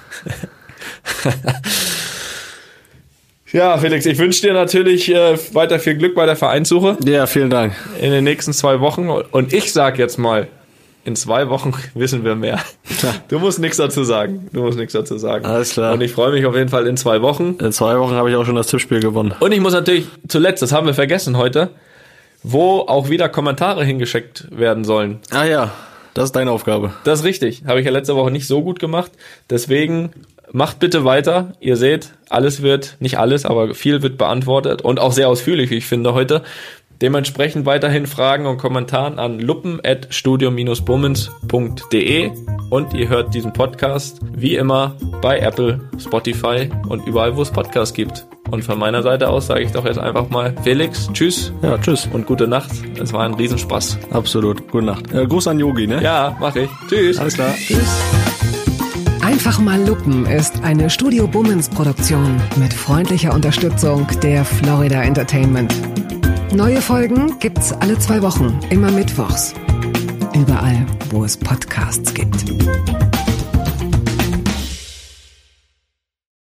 Ja, Felix, ich wünsche dir natürlich weiter viel Glück bei der Vereinssuche. Ja, vielen Dank. In den nächsten 2 Wochen. Und ich sag jetzt mal, in 2 Wochen wissen wir mehr. Du musst nichts dazu sagen. Alles klar. Und ich freue mich auf jeden Fall in 2 Wochen. In 2 Wochen habe ich auch schon das Tippspiel gewonnen. Und ich muss natürlich zuletzt, das haben wir vergessen heute, wo auch wieder Kommentare hingeschickt werden sollen. Ah ja, das ist deine Aufgabe. Das ist richtig. Habe ich ja letzte Woche nicht so gut gemacht. Deswegen macht bitte weiter. Ihr seht, nicht alles, aber viel wird beantwortet und auch sehr ausführlich, wie ich finde, heute. Dementsprechend weiterhin Fragen und Kommentaren an luppen@studio-bummens.de, und ihr hört diesen Podcast wie immer bei Apple, Spotify und überall, wo es Podcasts gibt. Und von meiner Seite aus sage ich doch jetzt einfach mal, Felix, tschüss. Ja, tschüss. Und gute Nacht. Es war ein Riesenspaß. Absolut. Gute Nacht. Gruß an Yogi, ne? Ja, mach ich. Tschüss. Alles klar. Tschüss. Einfach mal lupen ist eine Studio Bummens Produktion mit freundlicher Unterstützung der Florida Entertainment. Neue Folgen gibt's alle 2 Wochen, immer mittwochs. Überall, wo es Podcasts gibt.